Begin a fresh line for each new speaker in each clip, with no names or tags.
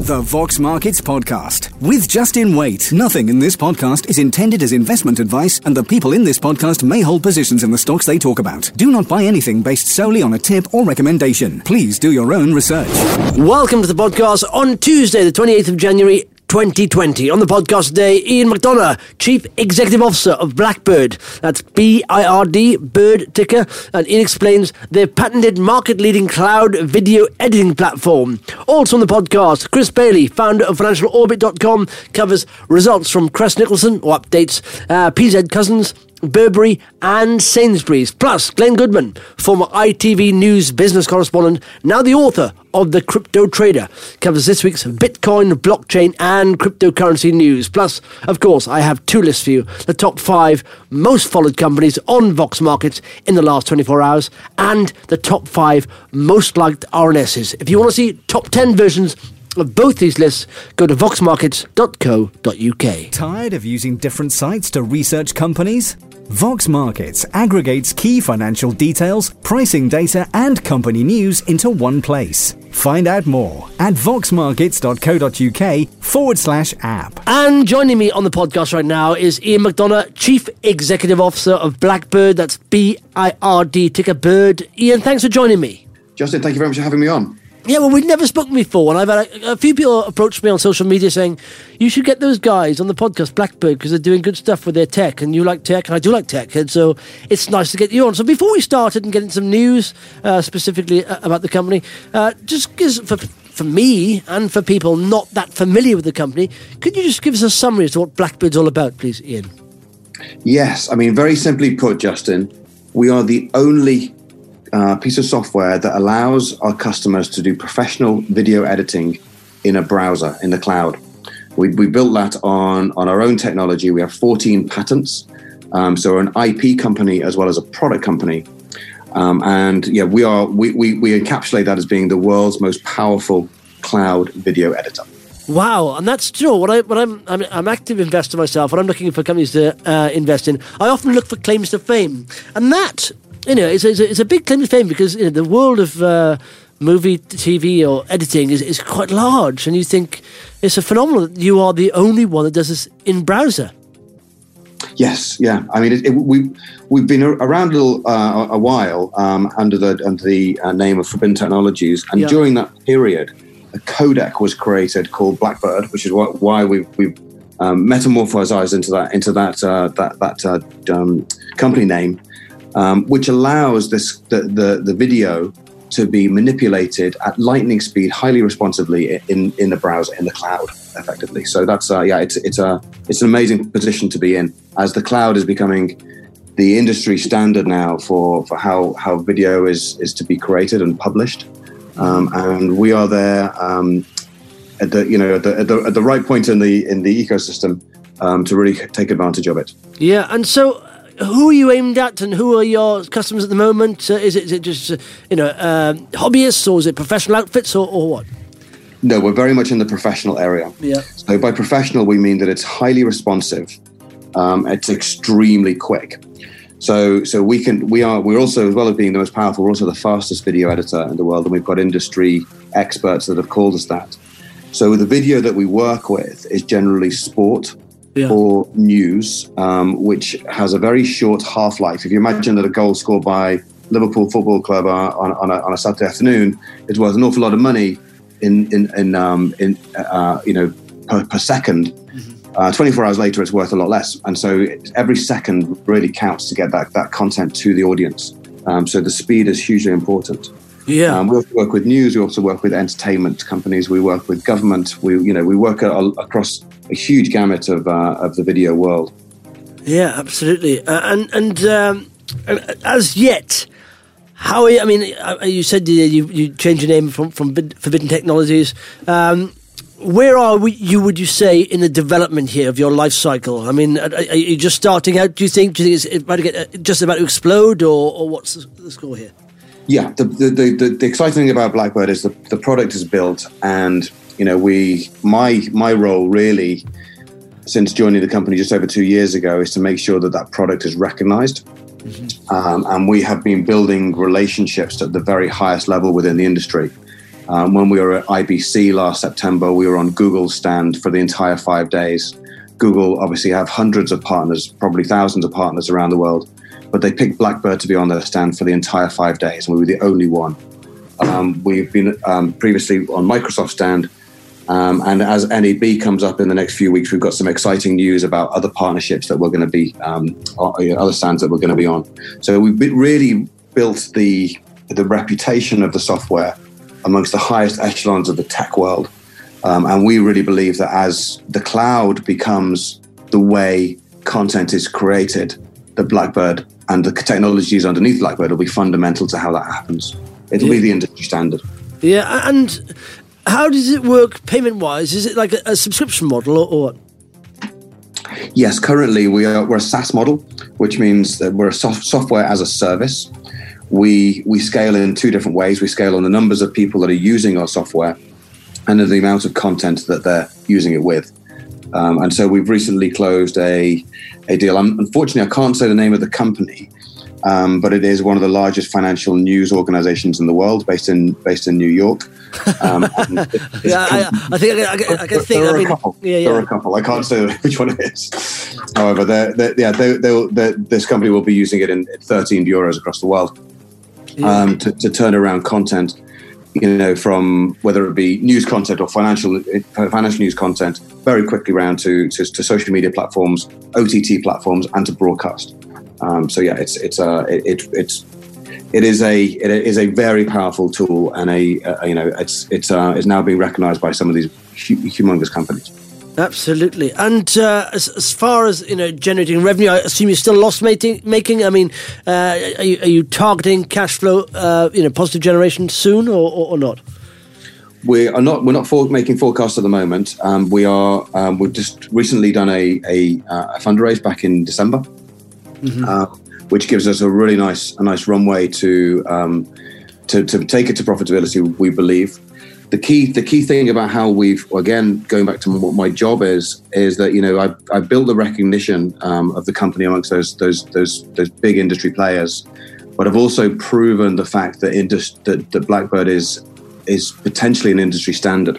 The Vox Markets Podcast with Justin Waite. Nothing in this podcast is intended as investment advice, and the people in this podcast may hold positions in the stocks they talk about. Do not buy anything based solely on a tip or recommendation. Please do your own research.
Welcome to the podcast on Tuesday, the 28th of January, 2020. On the podcast today, Ian McDonough, Chief Executive Officer of Blackbird. That's B-I-R-D, Bird ticker. And Ian explains their patented market-leading cloud video editing platform. Also on the podcast, Chris Bailey, founder of FinancialOrbit.com, covers results from Crest Nicholson, or updates, PZ Cussons, Burberry and Sainsbury's. Plus, Glenn Goodman, former ITV News business correspondent, now the author of The Crypto Trader, covers this week's Bitcoin, blockchain and cryptocurrency news. Plus, of course, I have two lists for you. The top 5 most followed companies on Vox Markets in the last 24 hours and the top 5 most liked RNSs. If you want to see top 10 versions of both these lists, go to voxmarkets.co.uk.
Tired of using different sites to research companies? Vox Markets aggregates key financial details, pricing data, and company news into one place. Find out more at voxmarkets.co.uk/app.
And joining me on the podcast right now is Ian McDonough, Chief Executive Officer of Blackbird. That's B-I-R-D, ticker Bird. Ian, thanks for joining me.
Justin, thank you very much for having me on.
Yeah, well, we've never spoken before, and I've had a few people approach me on social media saying, you should get those guys on the podcast, Blackbird, because they're doing good stuff with their tech, and you like tech, and I do like tech, and so it's nice to get you on. So before we started and getting some news specifically about the company, just because for me and for people not that familiar with the company, could you just give us a summary as to what Blackbird's all about, please, Ian?
Yes, I mean, very simply put, Justin, we are the only piece of software that allows our customers to do professional video editing in a browser, in the cloud. We built that on our own technology. We have 14 patents. So we're an IP company as well as a product company. And yeah, we encapsulate that as being the world's most powerful cloud video editor. Wow,
and that's true. I'm an active investor myself. When I'm looking for companies to invest in, I often look for claims to fame, and that, it's a big claim to fame because the world of movie, TV, or editing is quite large, and you think it's a phenomenon that you are the only one that does this in browser.
Yes, yeah. I mean, we've been around a while under the name of Forbidden Technologies, and during that period, a codec was created called Blackbird, which is why we've metamorphosed into that company name. Which allows the video to be manipulated at lightning speed, highly responsively in the browser, in the cloud, effectively. So that's it's an amazing position to be in, as the cloud is becoming the industry standard now for how video is to be created and published, and we are there at the right point in the ecosystem to really take advantage of it.
Yeah, and so, who are you aimed at, and who are your customers at the moment? Is it just hobbyists, or is it professional outfits, or what?
No, we're very much in the professional area.
Yeah.
So by professional, we mean that it's highly responsive. It's extremely quick. So we're also, as well as being the most powerful, we're also the fastest video editor in the world, and we've got industry experts that have called us that. So the video that we work with is generally sport. Yeah. Or news, which has a very short half-life. If you imagine that a goal scored by Liverpool Football Club on a Saturday afternoon is worth an awful lot of money per second. Mm-hmm. 24 hours later, it's worth a lot less. And so every second really counts to get that content to the audience. So the speed is hugely important.
Yeah.
We also work with news. We also work with entertainment companies. We work with government. We work across a huge gamut of the video world.
Yeah, absolutely. And as yet, how? I mean, you said you changed your name from Forbidden Technologies. Where are we? Would you say, in the development here of your life cycle? I mean, are you just starting out? Do you think it's about to get just about to explode, or what's the score here?
Yeah, the exciting thing about Blackbird is the product is built, and my role really, since joining the company just over 2 years ago, is to make sure that product is recognized. Mm-hmm. And we have been building relationships at the very highest level within the industry. When we were at IBC last September, we were on Google's stand for the entire 5 days. Google obviously have hundreds of partners, probably thousands of partners around the world, but they picked Blackbird to be on their stand for the entire 5 days, and we were the only one. We've been previously on Microsoft's stand, and as NAB comes up in the next few weeks, we've got some exciting news about other partnerships that we're going to be, other stands that we're going to be on. So we've really built the reputation of the software amongst the highest echelons of the tech world. And we really believe that as the cloud becomes the way content is created, the Blackbird and the technologies underneath Blackbird will be fundamental to how that happens. It'll be the industry standard.
Yeah, and how does it work payment-wise? Is it like a subscription model or what?
Yes, currently we're a SaaS model, which means that we're a software as a service. We scale in two different ways. We scale on the numbers of people that are using our software and the amount of content that they're using it with. And so we've recently closed a deal. Unfortunately, I can't say the name of the company, but it is one of the largest financial news organizations in the world, based in New York.
I think I can think.
There are a couple. I can't say which one it is. However, this company will be using it in 13 bureaus across the world to turn around content. From whether it be news content or financial news content, very quickly round to social media platforms, OTT platforms, and to broadcast. It is a very powerful tool, and it's now being recognised by some of these humongous companies.
Absolutely. And as far as generating revenue, I assume you're still loss making. I mean, are you targeting cash flow, positive generation soon, or not?
We're not making forecasts at the moment. We've just recently done a fundraise back in December, which gives us a really nice runway to take it to profitability. We believe. The key thing about how we've, again, going back to what my job is that I've built the recognition of the company amongst those big industry players, but I've also proven the fact that Blackbird is potentially an industry standard.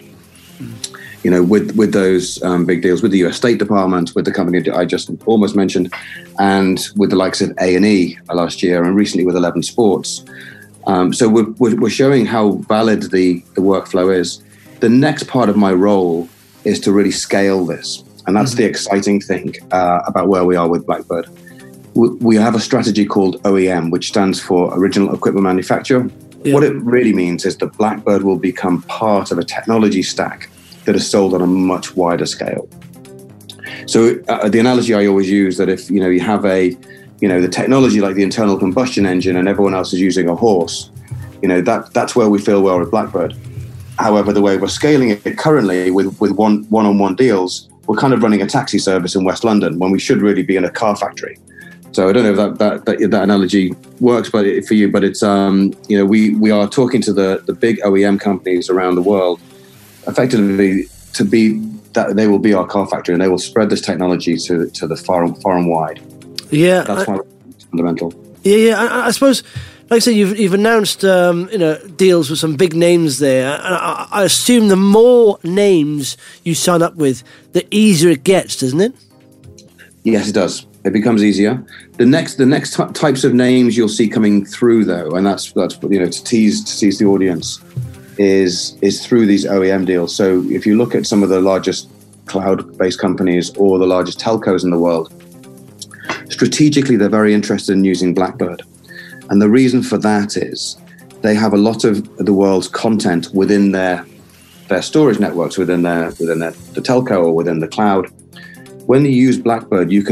With those big deals with the US State Department, with the company I just almost mentioned, and with the likes of A&E last year, and recently with 11 Sports. So we're showing how valid the workflow is. The next part of my role is to really scale this. And that's the exciting thing about where we are with Blackbird. We have a strategy called OEM, which stands for Original Equipment Manufacturer. Yeah. What it really means is that Blackbird will become part of a technology stack that is sold on a much wider scale. So the analogy I always use that if you have the technology like the internal combustion engine and everyone else is using a horse, that's where we feel well with Blackbird. However, the way we're scaling it currently with one-on-one deals, we're kind of running a taxi service in West London when we should really be in a car factory. So I don't know if that analogy works for you, but it's we are talking to the big OEM companies around the world, effectively to be that they will be our car factory and they will spread this technology to the far and wide.
Yeah,
that's why it's fundamental.
Yeah. I suppose, like I said, you've announced deals with some big names there. And I assume the more names you sign up with, the easier it gets, doesn't it?
Yes, it does. It becomes easier. The next types of names you'll see coming through, though, and that's to tease the audience, is through these OEM deals. So if you look at some of the largest cloud-based companies or the largest telcos in the world, strategically, they're very interested in using Blackbird. And the reason for that is they have a lot of the world's content within their storage networks, within the telco or within the cloud. When you use Blackbird, you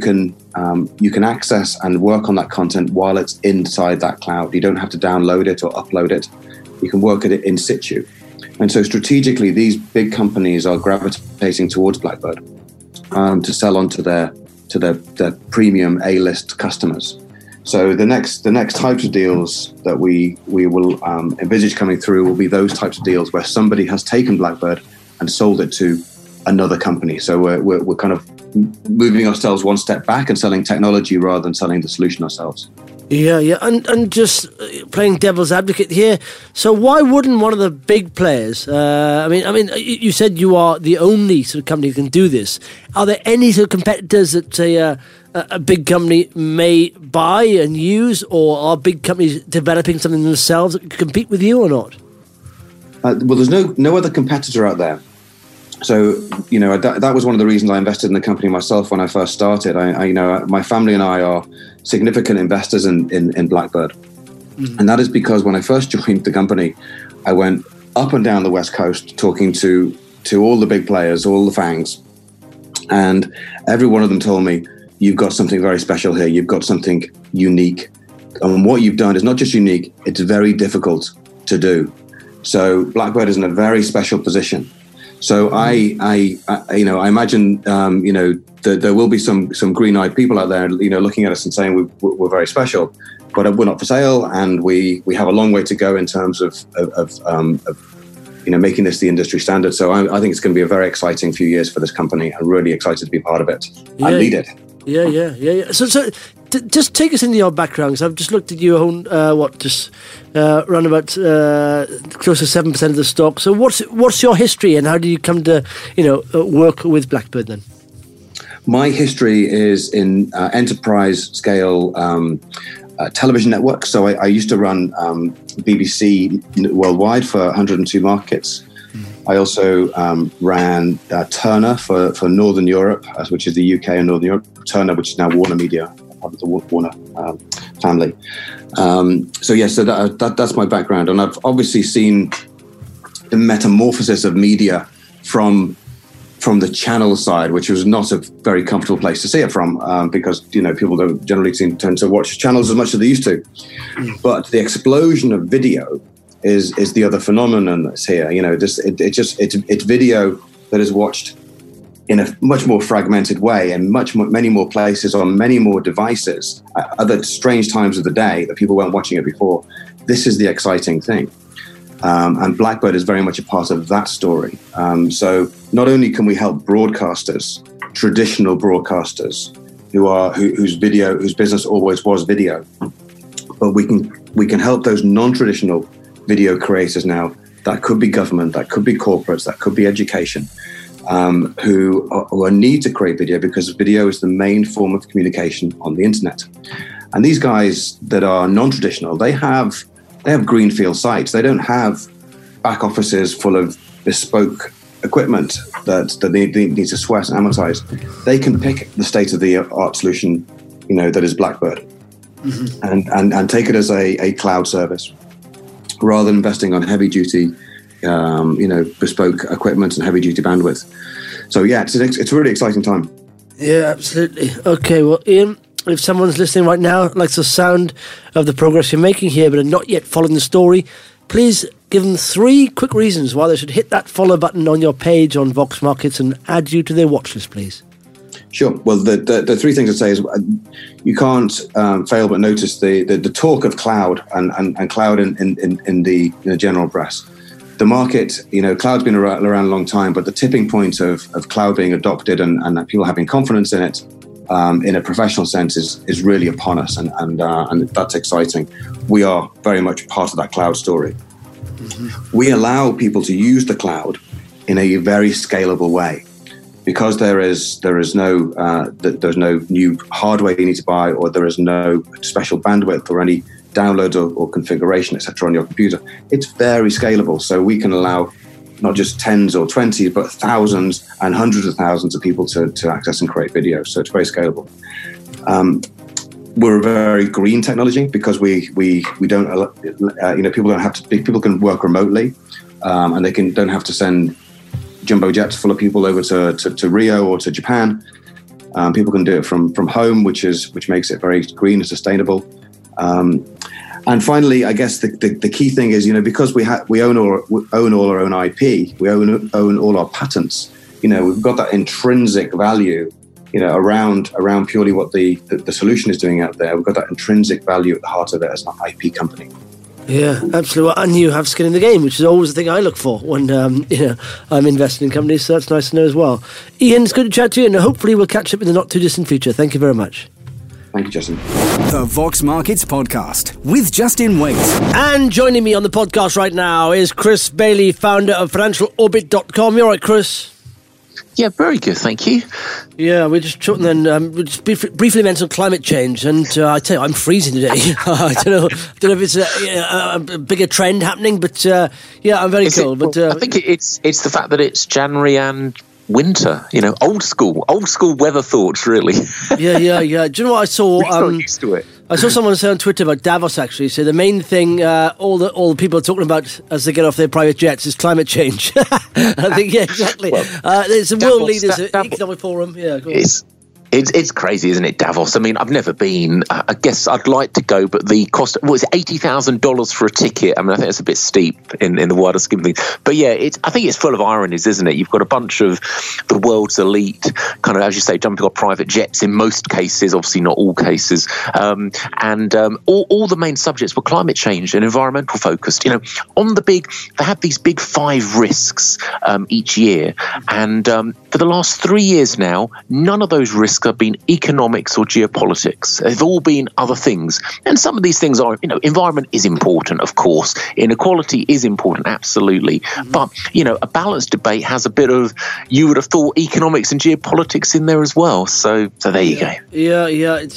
can access and work on that content while it's inside that cloud. You don't have to download it or upload it. You can work at it in situ. And so strategically, these big companies are gravitating towards Blackbird to sell onto their premium A-list customers. So the next types of deals that we will envisage coming through will be those types of deals where somebody has taken Blackbird and sold it to another company. So we're kind of moving ourselves one step back and selling technology rather than selling the solution ourselves.
Yeah, and just playing devil's advocate here. So why wouldn't one of the big players? I mean, you said you are the only sort of company who can do this. Are there any sort of competitors that say a big company may buy and use, or are big companies developing something themselves that can compete with you or not?
Well, there's no other competitor out there. So, that was one of the reasons I invested in the company myself when I first started. My family and I are significant investors in Blackbird. Mm-hmm. And that is because when I first joined the company, I went up and down the West Coast talking to all the big players, all the FANGs. And every one of them told me, you've got something very special here. You've got something unique. And what you've done is not just unique, it's very difficult to do. So Blackbird is in a very special position. So I imagine, that there will be some green-eyed people out there, looking at us and saying we're very special, but we're not for sale, and we have a long way to go in terms of making this the industry standard. So I think it's going to be a very exciting few years for this company. I'm really excited to be part of it and lead it.
Yeah. So just take us into your background, because I've just looked at you own around about close to 7% of the stock. So what's your history, and how do you come to work with Blackbird then?
My history is in enterprise scale television networks. So I used to run BBC worldwide for 102 markets. I also ran Turner for Northern Europe, which is the UK and Northern Europe. Turner, which is now Warner Media, part of the Warner family. So that's my background. And I've obviously seen the metamorphosis of media from the channel side, which was not a very comfortable place to see it from, because people don't generally tend to watch channels as much as they used to. But the explosion of video is the other phenomenon that's here. It's video that is watched in a much more fragmented way, and many more places on many more devices, other strange times of the day that people weren't watching it before. This is the exciting thing. And Blackbird is very much a part of that story. So not only can we help broadcasters, traditional broadcasters, whose business always was video, but we can help those non-traditional video creators now. That could be government, that could be corporates, that could be education, who need to create video, because video is the main form of communication on the internet. And these guys that are non-traditional, they have greenfield sites. They don't have back offices full of bespoke equipment that they need to sweat and amortize. They can pick the state-of-the-art solution, that is Blackbird, and take it as a cloud service, rather than investing on heavy-duty, bespoke equipment and heavy-duty bandwidth. So yeah, it's a really exciting time.
Yeah, absolutely. Okay, well, Ian, if someone's listening right now likes the sound of the progress you're making here but are not yet following the story, please give them 3 quick reasons why they should hit that follow button on your page on Vox Markets and add you to their watch list, please.
Sure. Well, the 3 things I'd say is you can't fail but notice the talk of cloud and cloud in the general press. The market, cloud's been around a long time, but the tipping point of cloud being adopted and that people having confidence in it in a professional sense is really upon us, and that's exciting. We are very much part of that cloud story. Mm-hmm. We allow people to use the cloud in a very scalable way, because there's no new hardware you need to buy, or there is no special bandwidth or any download or configuration, etc. on your computer. It's very scalable, so we can allow not just tens or 20, but thousands and hundreds of thousands of people to access and create video. So it's very scalable. We're a very green technology, because we don't people can work remotely, and they don't have to send jumbo jets full of people over to Rio or to Japan. People can do it from home, which makes it very green and sustainable. And finally, I guess the key thing is, because we own all our own IP, we own all our patents. We've got that intrinsic value, around purely what the solution is doing out there. We've got that intrinsic value at the heart of it as an IP company.
Yeah, absolutely. And you have skin in the game, which is always the thing I look for when I'm investing in companies. So that's nice to know as well. Ian, it's good to chat to you, and hopefully we'll catch up in the not too distant future. Thank you very much.
Thank you, Justin.
The Vox Markets Podcast with Justin Waite.
And joining me on the podcast right now is Chris Bailey, founder of financialorbit.com. You all right, Chris?
Yeah, very good, thank you.
Yeah, we just briefly mentioned climate change, and I tell you, I'm freezing today. I don't know if it's a bigger trend happening, but yeah, I'm very cold. But
I think it's the fact that it's January and winter. Old school weather thoughts, really.
Yeah. Do you know what I saw?
We're so used to it.
I saw someone say on Twitter about Davos, actually. So the main thing all the people are talking about as they get off their private jets is climate change. I think, yeah, exactly. Well, there's a World Leaders Economic Forum. Yeah, go on.
It's crazy, isn't it, Davos? I mean, I've never been. I guess I'd like to go, but the cost was $80,000 for a ticket. I mean, I think it's a bit steep in the wider scheme of things. But yeah, I think it's full of ironies, isn't it? You've got a bunch of the world's elite, kind of, as you say, jumping on private jets in most cases, obviously not all cases, and all the main subjects were climate change and environmental focused. On they have these big 5 risks each year, and for the last 3 years now, none of those risks have been economics or geopolitics. They've all been other things. And some of these things are, environment is important, of course. Inequality is important, absolutely. Mm-hmm. But, a balanced debate has a bit of, you would have thought, economics and geopolitics in there as well. So there you go.
Yeah. It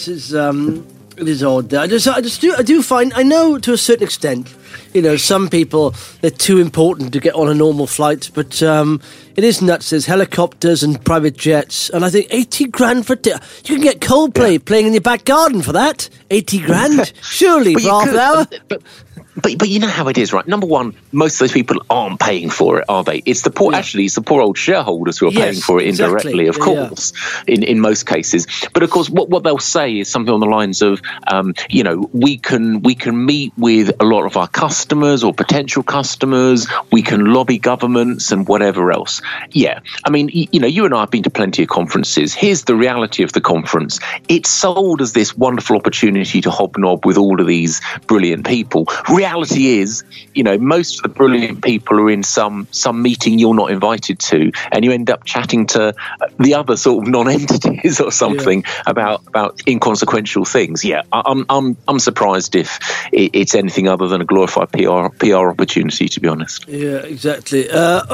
is odd. I do find, I know to a certain extent, some people, they're too important to get on a normal flight, but it is nuts. There's helicopters and private jets, and I think 80 grand for you can get Coldplay playing in your back garden for that. 80 grand, surely, for half an hour.
But you know how it is, right? Number one, most of those people aren't paying for it, are they? It's the poor. Yeah. Actually, it's the poor old shareholders who are paying for it indirectly, of course, in most cases. But of course, what they'll say is something on the lines of, we can meet with a lot of our customers or potential customers. We can lobby governments and whatever else. Yeah, I mean, you and I have been to plenty of conferences. Here's the reality of the conference: it's sold as this wonderful opportunity to hobnob with all of these brilliant people. Reality is, most of the brilliant people are in some meeting you're not invited to, and you end up chatting to the other sort of non-entities or something about inconsequential things. Yeah, I'm surprised if it's anything other than a glorified PR opportunity, to be honest.
Yeah, exactly.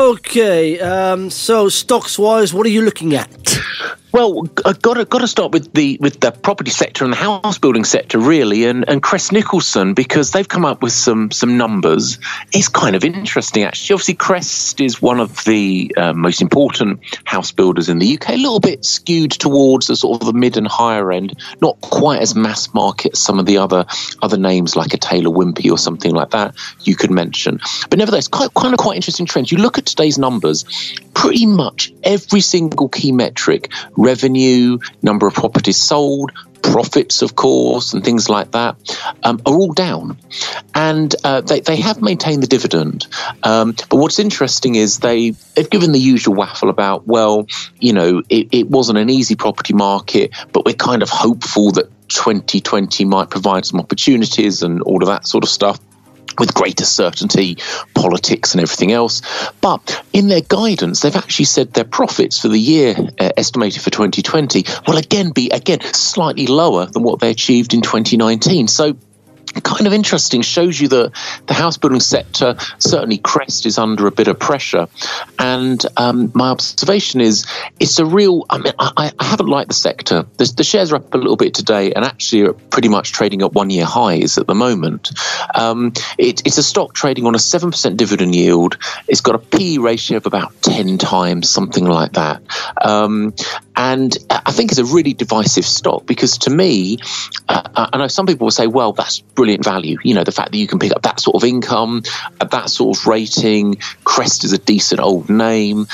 Okay, so stocks-wise, what are you looking at?
Well, I've got to start with the property sector and the house building sector, really, and Crest Nicholson, because they've come up with some numbers. It's kind of interesting, actually. Obviously, Crest is one of the most important house builders in the UK, a little bit skewed towards the sort of the mid and higher end, not quite as mass market as some of the other names like a Taylor Wimpey or something like that you could mention. But nevertheless, quite interesting trends. You look at today's numbers, pretty much every single key metric, revenue, number of properties sold, profits, of course, and things like that, are all down. And they have maintained the dividend. But what's interesting is they've given the usual waffle about, it wasn't an easy property market, but we're kind of hopeful that 2020 might provide some opportunities and all of that sort of stuff, with greater certainty, politics and everything else. But in their guidance, they've actually said their profits for the year estimated for 2020 will again be slightly lower than what they achieved in 2019. So kind of interesting, shows you that the house building sector, certainly Crest, is under a bit of pressure. And my observation is it's a real, I haven't liked the sector. The shares are up a little bit today and actually are pretty much trading at 1 year highs at the moment. It's a stock trading on a 7% dividend yield. It's got a PE ratio of about 10 times, something like that. And I think it's a really divisive stock because to me, I know some people will say, well, that's brilliant value. The fact that you can pick up that sort of income, at that sort of rating, Crest is a decent old name,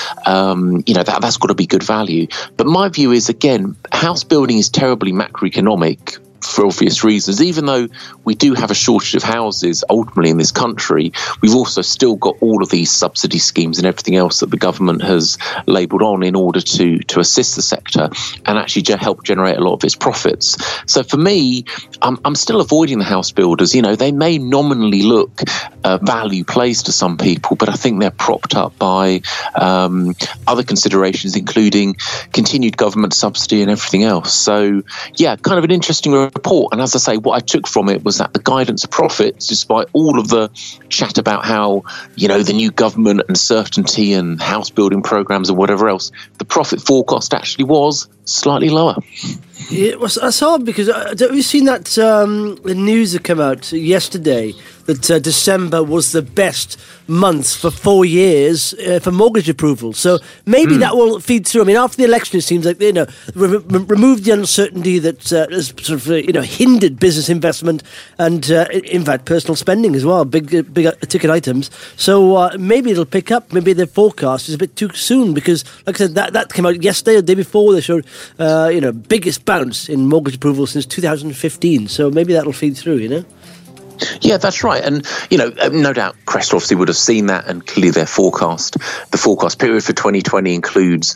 that's got to be good value. But my view is, again, house building is terribly macroeconomic. for obvious reasons. Even though we do have a shortage of houses ultimately in this country, we've also still got all of these subsidy schemes and everything else that the government has labelled on in order to assist the sector and actually help generate a lot of its profits. So for me, I'm still avoiding the house builders. You know, they may nominally look value plays to some people, but I think they're propped up by other considerations, including continued government subsidy and everything else. So, yeah, kind of an interesting report. And as I say, what I took from it was that the guidance of profits, despite all of the chat about how, you know, the new government and certainty and house building programs and whatever else, the profit forecast actually was slightly lower.
It was, I saw it because have you seen that the news that came out yesterday that December was the best month for 4 years for mortgage approval. So maybe that will feed through. I mean, after the election, it seems like, you know, remove the uncertainty that has sort of, you know, hindered business investment and, in fact, personal spending as well, big ticket items. So maybe it'll pick up. Maybe their forecast is a bit too soon because, like I said, that came out yesterday or the day before. They showed, you know, biggest bounce in mortgage approval since 2015. So maybe that'll feed through, you know?
Yeah, that's right. And, you know, no doubt Crest obviously would have seen that, and clearly their forecast, the forecast period for 2020 includes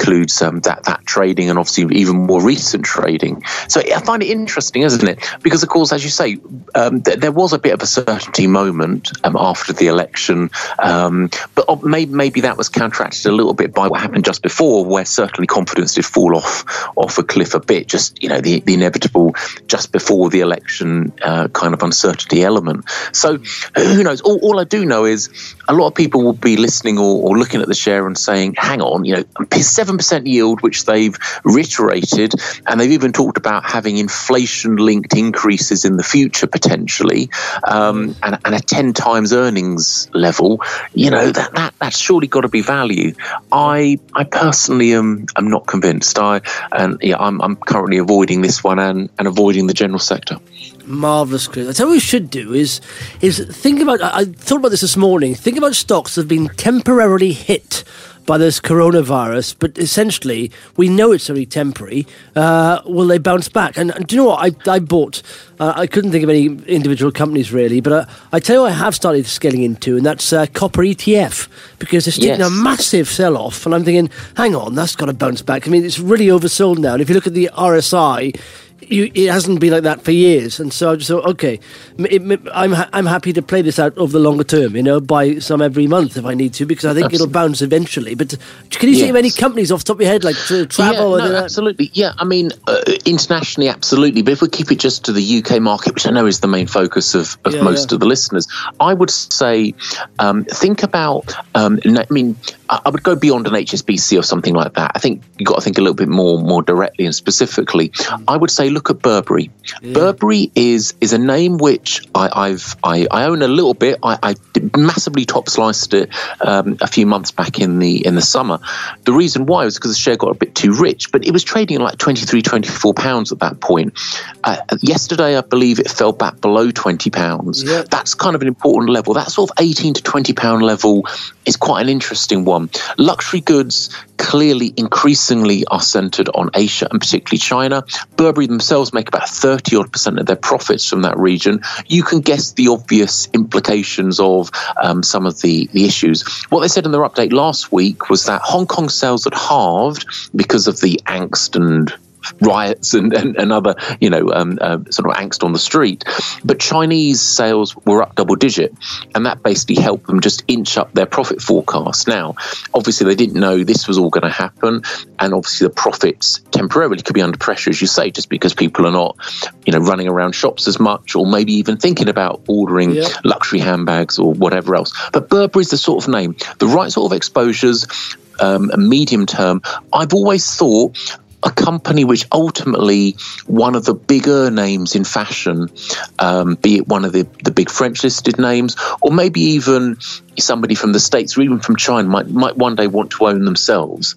that trading and obviously even more recent trading. So I find it interesting, isn't it? Because, of course, as you say, there was a bit of a certainty moment after the election, but maybe that was counteracted a little bit by what happened just before, where certainly confidence did fall off a cliff a bit, just, you know, the inevitable just before the election kind of uncertainty element. So who knows? All I do know is a lot of people will be listening or looking at the share and saying, hang on, you know, 7% yield, which they've reiterated, and they've even talked about having inflation-linked increases in the future potentially, and a 10 times earnings level. You know, that's surely got to be value. I personally am not convinced. I'm currently avoiding this one and avoiding the general sector.
Marvellous, Chris. I tell you what we should do is think about, I thought about this morning, think about stocks that have been temporarily hit by this coronavirus, but essentially we know it's only temporary. Will they bounce back? And do you know what? I bought, I couldn't think of any individual companies really, but I tell you what I have started scaling into, and that's copper ETF, because it's taken a massive sell-off, and I'm thinking, hang on, that's got to bounce back. I mean, it's really oversold now, and if you look at the RSI, it hasn't been like that for years, and so I just thought, okay, I'm happy to play this out over the longer term, you know, buy some every month if I need to, because I think it'll bounce eventually. But can you think of any companies off the top of your head, like travel?
Yeah, no, absolutely. Yeah, I mean, internationally, absolutely. But if we keep it just to the UK market, which I know is the main focus of most of the listeners, I would say think about. I mean, I would go beyond an HSBC or something like that. I think you've got to think a little bit more directly and specifically. I would say look at Burberry. Yeah. Burberry is a name which I own a little bit. I massively top sliced it a few months back in the summer. The reason why was because the share got a bit too rich, but it was trading at like £23-24 at that point. Yesterday, I believe it fell back below £20. Yeah. That's kind of an important level. That sort of £18 to £20 level is quite an interesting one. Luxury goods clearly increasingly are centred on Asia and particularly China. Burberry themselves make about 30% of their profits from that region. You can guess the obvious implications of some of the issues. What they said in their update last week was that Hong Kong sales had halved because of the angst and riots and other, you know, sort of angst on the street. But Chinese sales were up double digit, and that basically helped them just inch up their profit forecast. Now, obviously, they didn't know this was all going to happen, and obviously the profits temporarily could be under pressure, as you say, just because people are not, you know, running around shops as much, or maybe even thinking about ordering luxury handbags or whatever else. But Burberry's the sort of name, the right sort of exposures, medium term. I've always thought a company which ultimately one of the bigger names in fashion, be it one of the big French listed names, or maybe even somebody from the States or even from China might one day want to own themselves.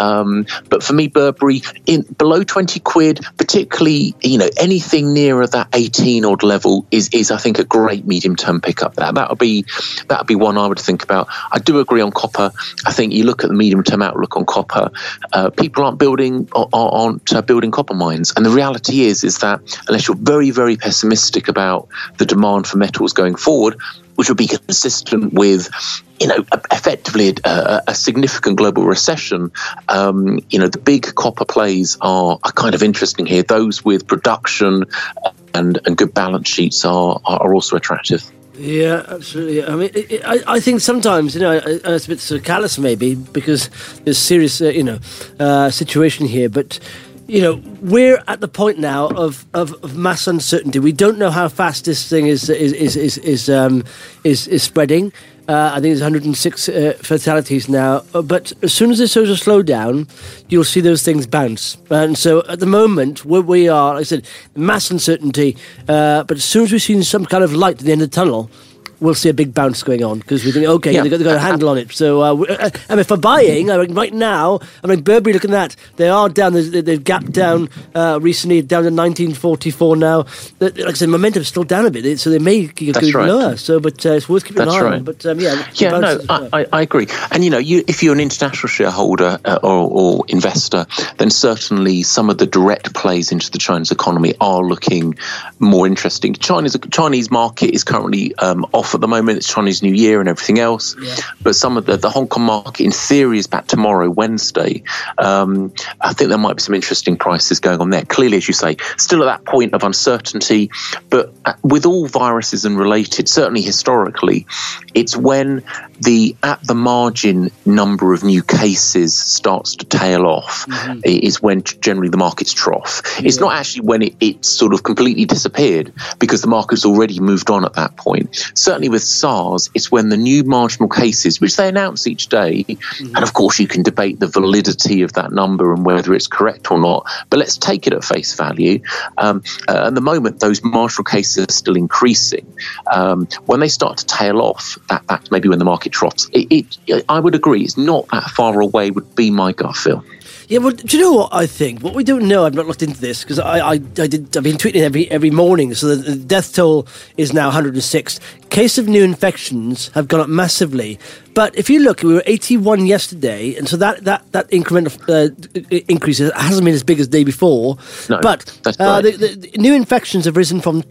But for me, Burberry, below 20 quid, particularly, you know, anything nearer that 18 odd level is I think a great medium term pickup. That would be one I would think about. I do agree on copper. I think you look at the medium term outlook on copper, people aren't building aren't building copper mines. And the reality is that unless you're very, very pessimistic about the demand for metals going forward, which would be consistent with, effectively a significant global recession, the big copper plays are kind of interesting here. Those with production and good balance sheets are also attractive.
Yeah, absolutely. I mean, I think sometimes, it's a bit sort of callous maybe because there's serious, situation here. But, we're at the point now of mass uncertainty. We don't know how fast this thing is spreading. I think there's 106 fatalities now. But as soon as there's a slowdown, you'll see those things bounce. And so at the moment, where we are, like I said, mass uncertainty. But as soon as we've seen some kind of light at the end of the tunnel, we'll see a big bounce going on because we think, okay, they've got a handle on it. So, for buying, right now, Burberry, looking at that, they are down. They've gapped down recently, down to 1944 now. Like I said, momentum's still down a bit, so they may go lower. So, but it's worth keeping an eye on. But
I agree. And if you're an international shareholder or investor, then certainly some of the direct plays into the Chinese economy are looking more interesting. Chinese market is currently off at the moment. It's Chinese New Year and everything else. Yeah. But some of the Hong Kong market, in theory, is back tomorrow, Wednesday. I think there might be some interesting prices going on there. Clearly, as you say, still at that point of uncertainty. But with all viruses and related, certainly historically, it's when the at the margin number of new cases starts to tail off is when generally the market's trough. Yeah. It's not actually when it sort of completely disappeared because the market's already moved on at that point. Certainly with SARS, it's when the new marginal cases, which they announce each day, and of course you can debate the validity of that number and whether it's correct or not, but let's take it at face value. At the moment, those marginal cases are still increasing. When they start to tail off, that's maybe when the market troughs. I would agree, it's not that far away, would be my gut feel.
Yeah, well, do you know what I think? What we don't know, I've not looked into this because I've been tweeting every morning. So the death toll is now 106. Case of new infections have gone up massively. But if you look, we were 81 yesterday, and so that increment of increase hasn't been as big as the day before.
No,
but
that's right.
the new infections have risen from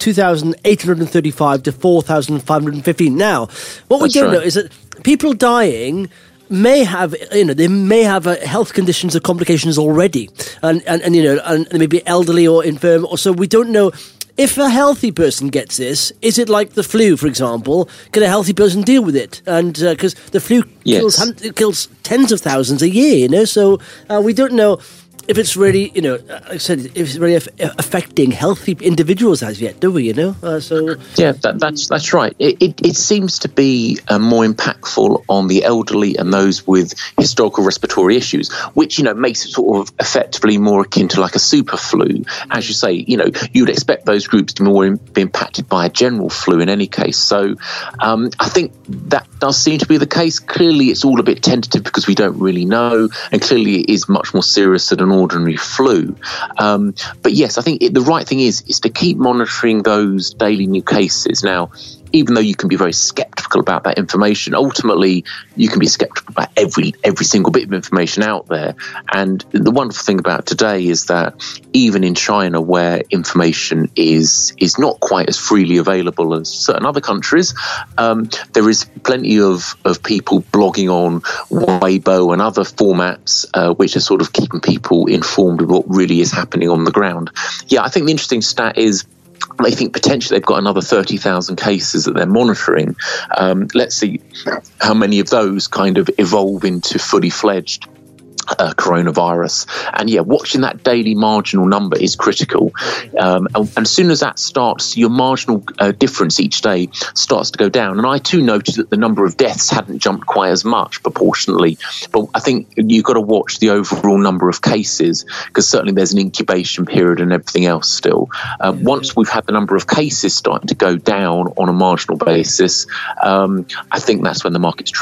2,835 to 4,515. Now, what we don't know is that people dying may have health conditions or complications already, and they may be elderly or infirm, or so we don't know. If a healthy person gets this, is it like the flu, for example? Can a healthy person deal with it? And because the flu kills tens of thousands a year, so we don't know if it's really, like I said, if it's really affecting healthy individuals as yet, do we? So
yeah, that's right. It seems to be more impactful on the elderly and those with historical respiratory issues, which makes it sort of effectively more akin to like a super flu. As you say, you'd expect those groups to be impacted by a general flu in any case. So I think that does seem to be the case. Clearly, it's all a bit tentative because we don't really know, and clearly it is much more serious than an ordinary flu. But yes, I think the right thing is to keep monitoring those daily new cases. Now, even though you can be very skeptical about that information, ultimately you can be skeptical about every single bit of information out there. And the wonderful thing about today is that even in China, where information is not quite as freely available as certain other countries, there is plenty of people blogging on Weibo and other formats which are sort of keeping people informed of what really is happening on the ground. Yeah, I think the interesting stat is they think potentially they've got another 30,000 cases that they're monitoring. Let's see how many of those kind of evolve into fully fledged coronavirus. And yeah, watching that daily marginal number is critical. And as soon as that starts, your marginal difference each day starts to go down. And I too noticed that the number of deaths hadn't jumped quite as much proportionally. But I think you've got to watch the overall number of cases because certainly there's an incubation period and everything else still. Once we've had the number of cases starting to go down on a marginal basis, I think that's when the market's trough.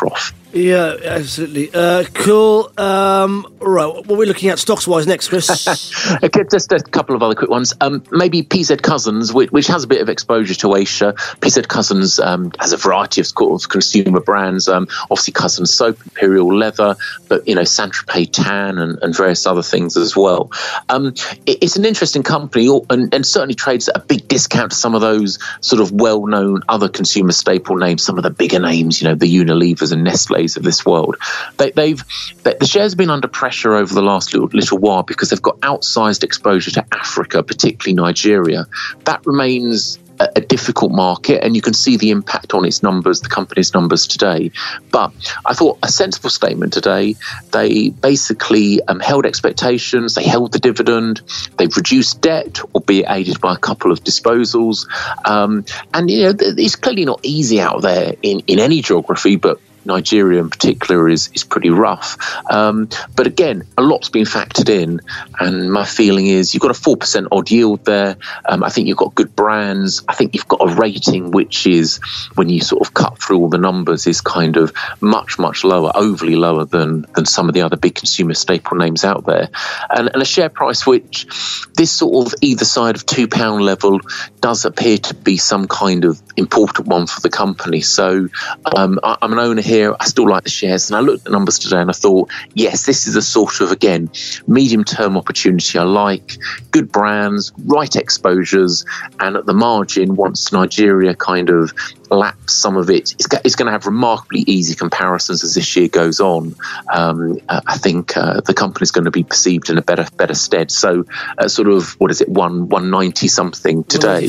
Yeah, absolutely. Cool. Right, what are we looking at stocks-wise next, Chris?
Okay, just a couple of other quick ones. Maybe PZ Cussons, which has a bit of exposure to Asia. PZ Cussons has a variety of consumer brands. Obviously, Cussons Soap, Imperial Leather, but, Saint-Tropez Tan and various other things as well. It's an interesting company and certainly trades at a big discount to some of those sort of well-known other consumer staple names, some of the bigger names, the Unilevers and Nestlé of this world. The shares have been under pressure over the last little while because they've got outsized exposure to Africa, particularly Nigeria. That remains a difficult market, and you can see the impact on its numbers, the company's numbers today. But I thought a sensible statement today. They basically held expectations, they held the dividend, they've reduced debt, albeit aided by a couple of disposals. And it's clearly not easy out there in any geography, but Nigeria in particular is pretty rough. But again, a lot's been factored in, and my feeling is you've got a 4% odd yield there. I think you've got good brands. I think you've got a rating which is, when you sort of cut through all the numbers, is kind of much, much lower, overly lower than some of the other big consumer staple names out there. And a share price which this sort of either side of £2 level does appear to be some kind of important one for the company. So I'm an owner here. I still like the shares, and I looked at the numbers today and I thought, yes, this is a sort of, again, medium-term opportunity I like. Good brands, right exposures, and at the margin, once Nigeria kind of laps some of it, it's going to have remarkably easy comparisons as this year goes on. I think the company's going to be perceived in a better stead. So sort of, 190 something today,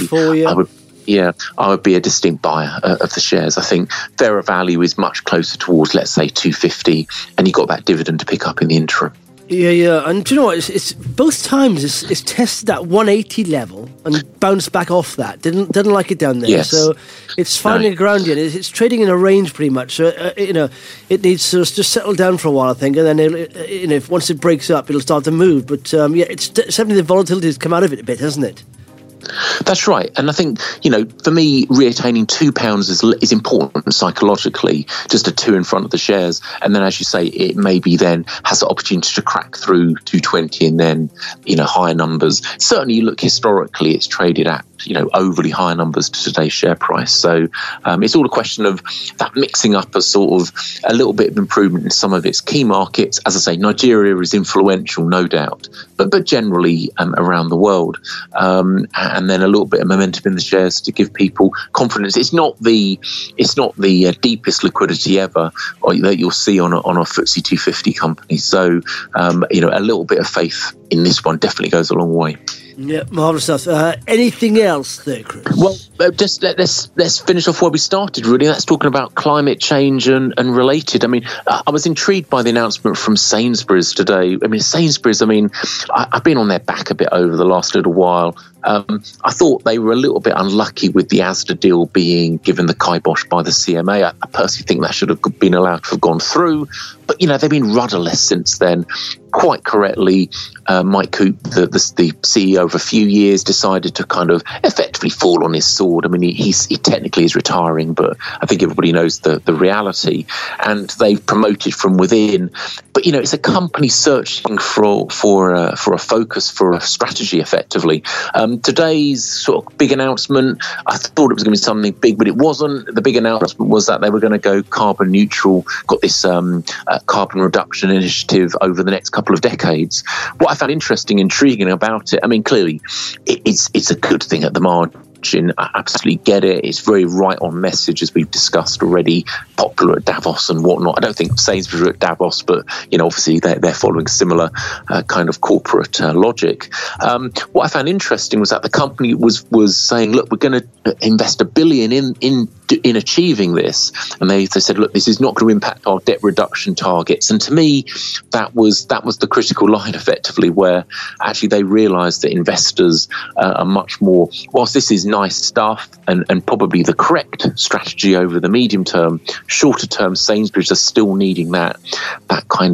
I would be a distinct buyer of the shares. I think fairer value is much closer towards, let's say, 250, and you got that dividend to pick up in the interim.
Yeah. And do you know what? It's both times it's tested that 180 level and bounced back off that. Didn't like it down there.
Yes.
So it's finding ground again. It's trading in a range pretty much. So it needs to just settle down for a while, I think, and then once it breaks up, it'll start to move. But it's certainly the volatility has come out of it a bit, hasn't it?
That's right. And I think, for me, reattaining £2 is important psychologically, just a 2 in front of the shares. And then, as you say, it maybe then has the opportunity to crack through 220 and then, higher numbers. Certainly, you look historically, it's traded at, overly high numbers to today's share price. So it's all a question of that mixing up a sort of a little bit of improvement in some of its key markets. As I say, Nigeria is influential, no doubt, but generally around the world. And then a little bit of momentum in the shares to give people confidence. It's not the deepest liquidity ever that you'll see on a FTSE 250 company. So a little bit of faith in this one definitely goes a long way.
Yeah, marvellous stuff. Anything else there, Chris?
Well, just let's finish off where we started, really. That's talking about climate change and related. I mean, I was intrigued by the announcement from Sainsbury's today. I've been on their back a bit over the last little while. I thought they were a little bit unlucky with the Asda deal being given the kibosh by the CMA. I personally think that should have been allowed to have gone through. But, they've been rudderless since then. Quite correctly, Mike Coop, the CEO of a few years, decided to kind of effectively fall on his sword. I mean, he technically is retiring, but I think everybody knows the reality. And they've promoted from within. But, it's a company searching for a focus, for a strategy, effectively. Today's sort of big announcement, I thought it was going to be something big, but it wasn't. The big announcement was that they were going to go carbon neutral, got this carbon reduction initiative over the next couple of decades. What I found interesting, intriguing about it, I mean, clearly it's a good thing at the margin. I absolutely get it. It's very right on message, as we've discussed already, popular at Davos and whatnot. I don't think Sainsbury's are at Davos, but obviously they're following similar kind of corporate logic. What I found interesting was that the company was saying, look, we're going to invest $1 billion in achieving this, and they said, look, this is not going to impact our debt reduction targets. And to me, that was the critical line, effectively, where actually they realised that investors are much more, whilst this is nice stuff and probably the correct strategy over the medium term, shorter term, Sainsbury's are still needing that kind of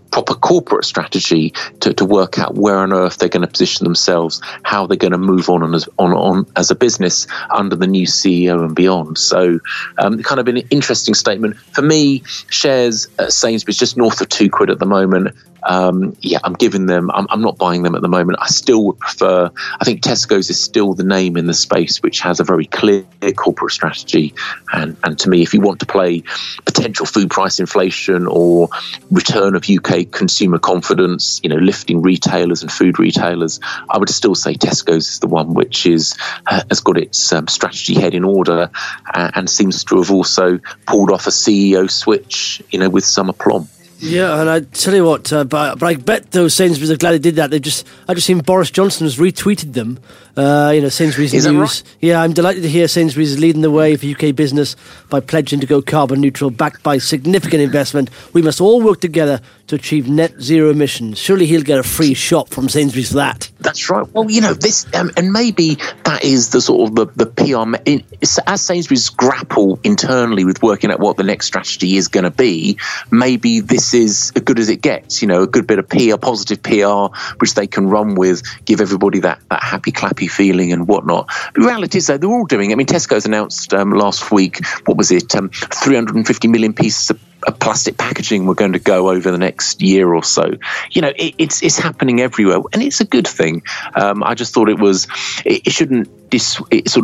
proper corporate strategy to work out where on earth they're going to position themselves, how they're going to move on as a business under the new CEO and beyond. So kind of an interesting statement. For me, shares at Sainsbury's just north of £2 at the moment. I'm giving them, I'm not buying them at the moment. I still would prefer, I think Tesco's is still the name in the space which has a very clear corporate strategy. And to me, if you want to play potential food price inflation or return of UK consumer confidence, lifting retailers and food retailers, I would still say Tesco's is the one which has got its strategy head in order and seems to have also pulled off a CEO switch, with some aplomb.
Yeah, and I tell you what, but I bet those Sainsbury's are glad they did that. I just seen Boris Johnson has retweeted them. Sainsbury's
Is
news.
That right?
Yeah, I'm delighted to hear Sainsbury's is leading the way for UK business by pledging to go carbon neutral, backed by significant investment. We must all work together to achieve net zero emissions. Surely he'll get a free shop from Sainsbury's for that.
That's right. Well, this, and maybe that is the sort of the PR. As Sainsbury's grapple internally with working out what the next strategy is going to be, maybe this is as good as it gets. A good bit of PR, positive PR, which they can run with, give everybody that happy clappy feeling and whatnot. The reality is, though, they're all doing it. I mean, Tesco's announced last week, 350 million pieces of plastic packaging were going to go over the next year or so. It's happening everywhere, and it's a good thing. I just thought it shouldn't. If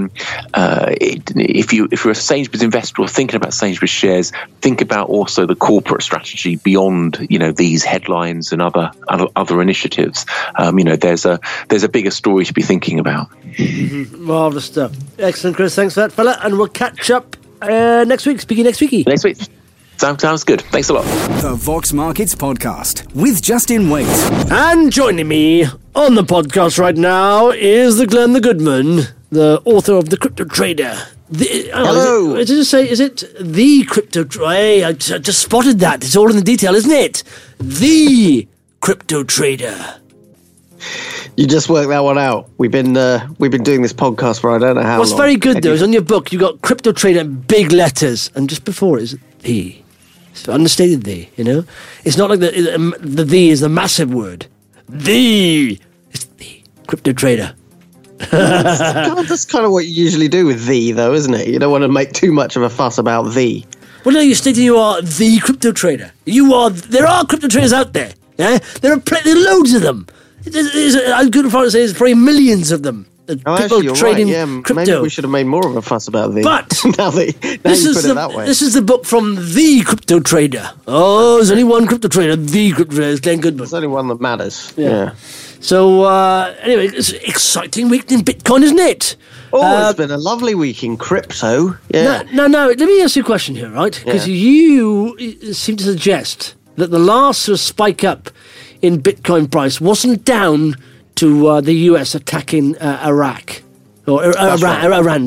you're a Sainsbury's investor or thinking about Sainsbury's shares, think about also the corporate strategy beyond these headlines and other initiatives. There's a bigger story to be thinking about.
Marvellous stuff. Excellent, Chris. Thanks for that, fella, and we'll catch up next week. Speaking next week.
Next week. Sounds good. Thanks a lot.
The Vox Markets Podcast with Justin Waite.
And joining me on the podcast right now is Glenn the Goodman, the author of The Crypto Trader.
Hello.
Is it The Crypto Trader? I just spotted that. It's all in the detail, isn't it? The Crypto Trader.
You just worked that one out. We've been doing this podcast for I don't know how long.
What's very good, though, is on your book, you got Crypto Trader in big letters, and just before it is The. It's understated the, It's not like the is the massive word. It's the Crypto Trader.
That's kind of what you usually do with the, though, isn't it? You don't want to make too much of a fuss about the.
Well, no, you state you are the Crypto Trader. There are crypto traders out there. Yeah, there are loads of them. I'm good for to say there's probably millions of them.
People trading crypto. Maybe we should have made more of a fuss about the.
But
now you put it that way.
This is the book from The Crypto Trader. Oh, there's only one crypto trader. The Crypto Trader is Glenn Goodman.
There's only one that matters. Yeah.
So anyway, it's an exciting week in Bitcoin, isn't it?
It's been a lovely week in crypto. Yeah.
No. Let me ask you a question here, right? Because you seem to suggest that the last sort of spike up in Bitcoin price wasn't down to the US attacking Iraq. Or Iran.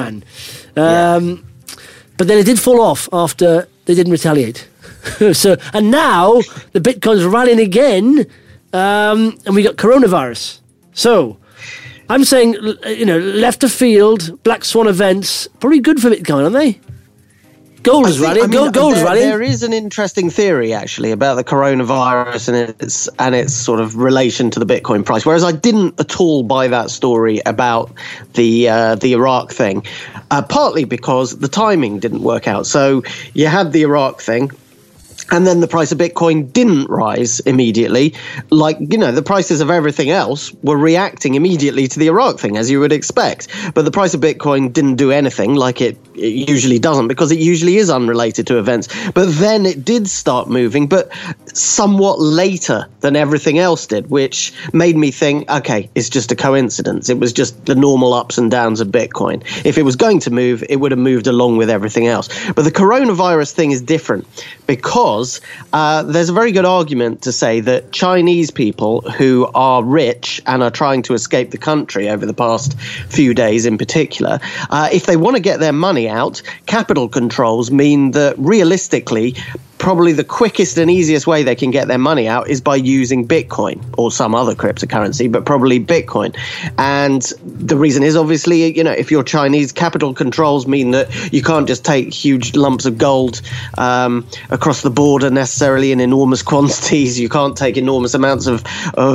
But then it did fall off after they didn't retaliate. And now the Bitcoin's rallying again, and we got coronavirus. So I'm saying, left of field, black swan events, probably good for Bitcoin, aren't they? Gold is rallying. Gold is rallying.
There is an interesting theory actually about the coronavirus and its sort of relation to the Bitcoin price. Whereas I didn't at all buy that story about the Iraq thing, partly because the timing didn't work out. So you had the Iraq thing. And then the price of Bitcoin didn't rise immediately. Like, the prices of everything else were reacting immediately to the Iraq thing, as you would expect. But the price of Bitcoin didn't do anything, like it usually doesn't, because it usually is unrelated to events. But then it did start moving, but somewhat later than everything else did, which made me think, okay, it's just a coincidence. It was just the normal ups and downs of Bitcoin. If it was going to move, it would have moved along with everything else. But the coronavirus thing is different because there's a very good argument to say that Chinese people who are rich and are trying to escape the country over the past few days in particular, if they want to get their money out, capital controls mean that realistically probably the quickest and easiest way they can get their money out is by using Bitcoin or some other cryptocurrency, but probably Bitcoin. And the reason is obviously, if you're Chinese, capital controls mean that you can't just take huge lumps of gold across the border necessarily in enormous quantities. You can't take enormous amounts of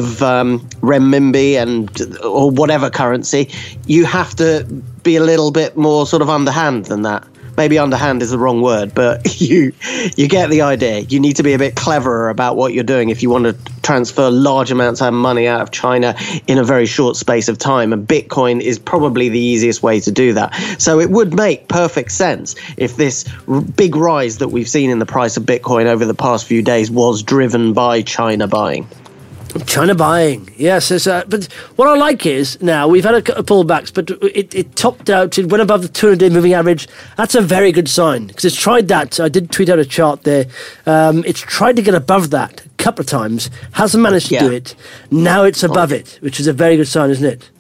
renminbi or whatever currency. You have to be a little bit more sort of underhand than that. Maybe underhand is the wrong word, but you get the idea. You need to be a bit cleverer about what you're doing if you want to transfer large amounts of money out of China in a very short space of time. And Bitcoin is probably the easiest way to do that. So it would make perfect sense if this big rise that we've seen in the price of Bitcoin over the past few days was driven by China buying.
China buying, yes. But what I like is, now, we've had a pullbacks, but it topped out, it went above the 200-day moving average. That's a very good sign, because it's tried that. I did tweet out a chart there. It's tried to get above that a couple of times, hasn't managed to do it. Now it's above it, which is a very good sign, isn't it?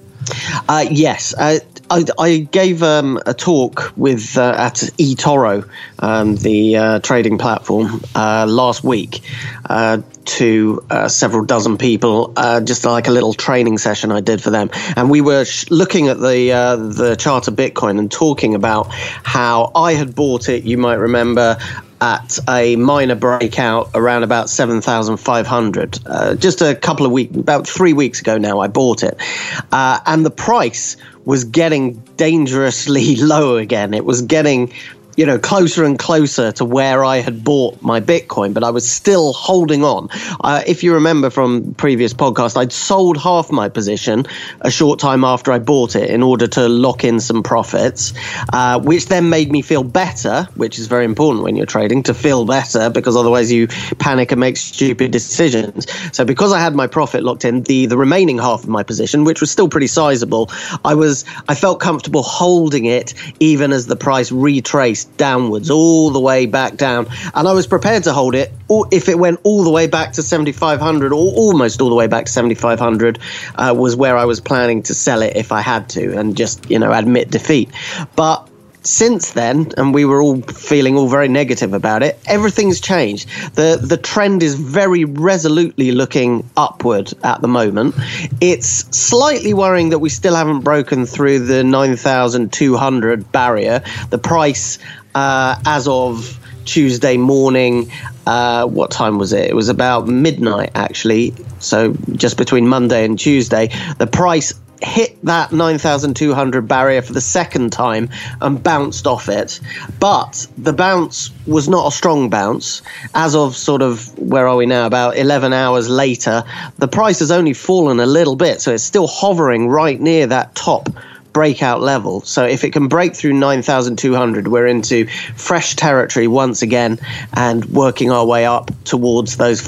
Yes. I gave a talk with at eToro, the trading platform, last week to several dozen people, just like a little training session I did for them. And we were looking at the chart of Bitcoin and talking about how I had bought it, you might remember, at a minor breakout around about 7,500. Just a couple of weeks, about 3 weeks ago now, I bought it. And the price was getting dangerously low again. It was getting, closer and closer to where I had bought my Bitcoin, but I was still holding on. If you remember from previous podcasts, I'd sold half my position a short time after I bought it in order to lock in some profits, which then made me feel better, which is very important when you're trading, to feel better, because otherwise you panic and make stupid decisions. So because I had my profit locked in, the remaining half of my position, which was still pretty sizable, I felt comfortable holding it even as the price retraced downwards all the way back down, and I was prepared to hold it if it went all the way back to 7,500, or almost all the way back to 7,500 was where I was planning to sell it if I had to, and just admit defeat. But since then, and we were all feeling all very negative about it, everything's changed. The trend is very resolutely looking upward at the moment. It's slightly worrying that we still haven't broken through the 9,200 barrier. The price as of Tuesday morning, what time was it? It was about midnight, actually. So just between Monday and Tuesday, the price hit that 9,200 barrier for the second time and bounced off it. But the bounce was not a strong bounce. As of sort of, where are we now, about 11 hours later, the price has only fallen a little bit. So it's still hovering right near that top breakout level. So if it can break through 9,200, we're into fresh territory once again and working our way up towards those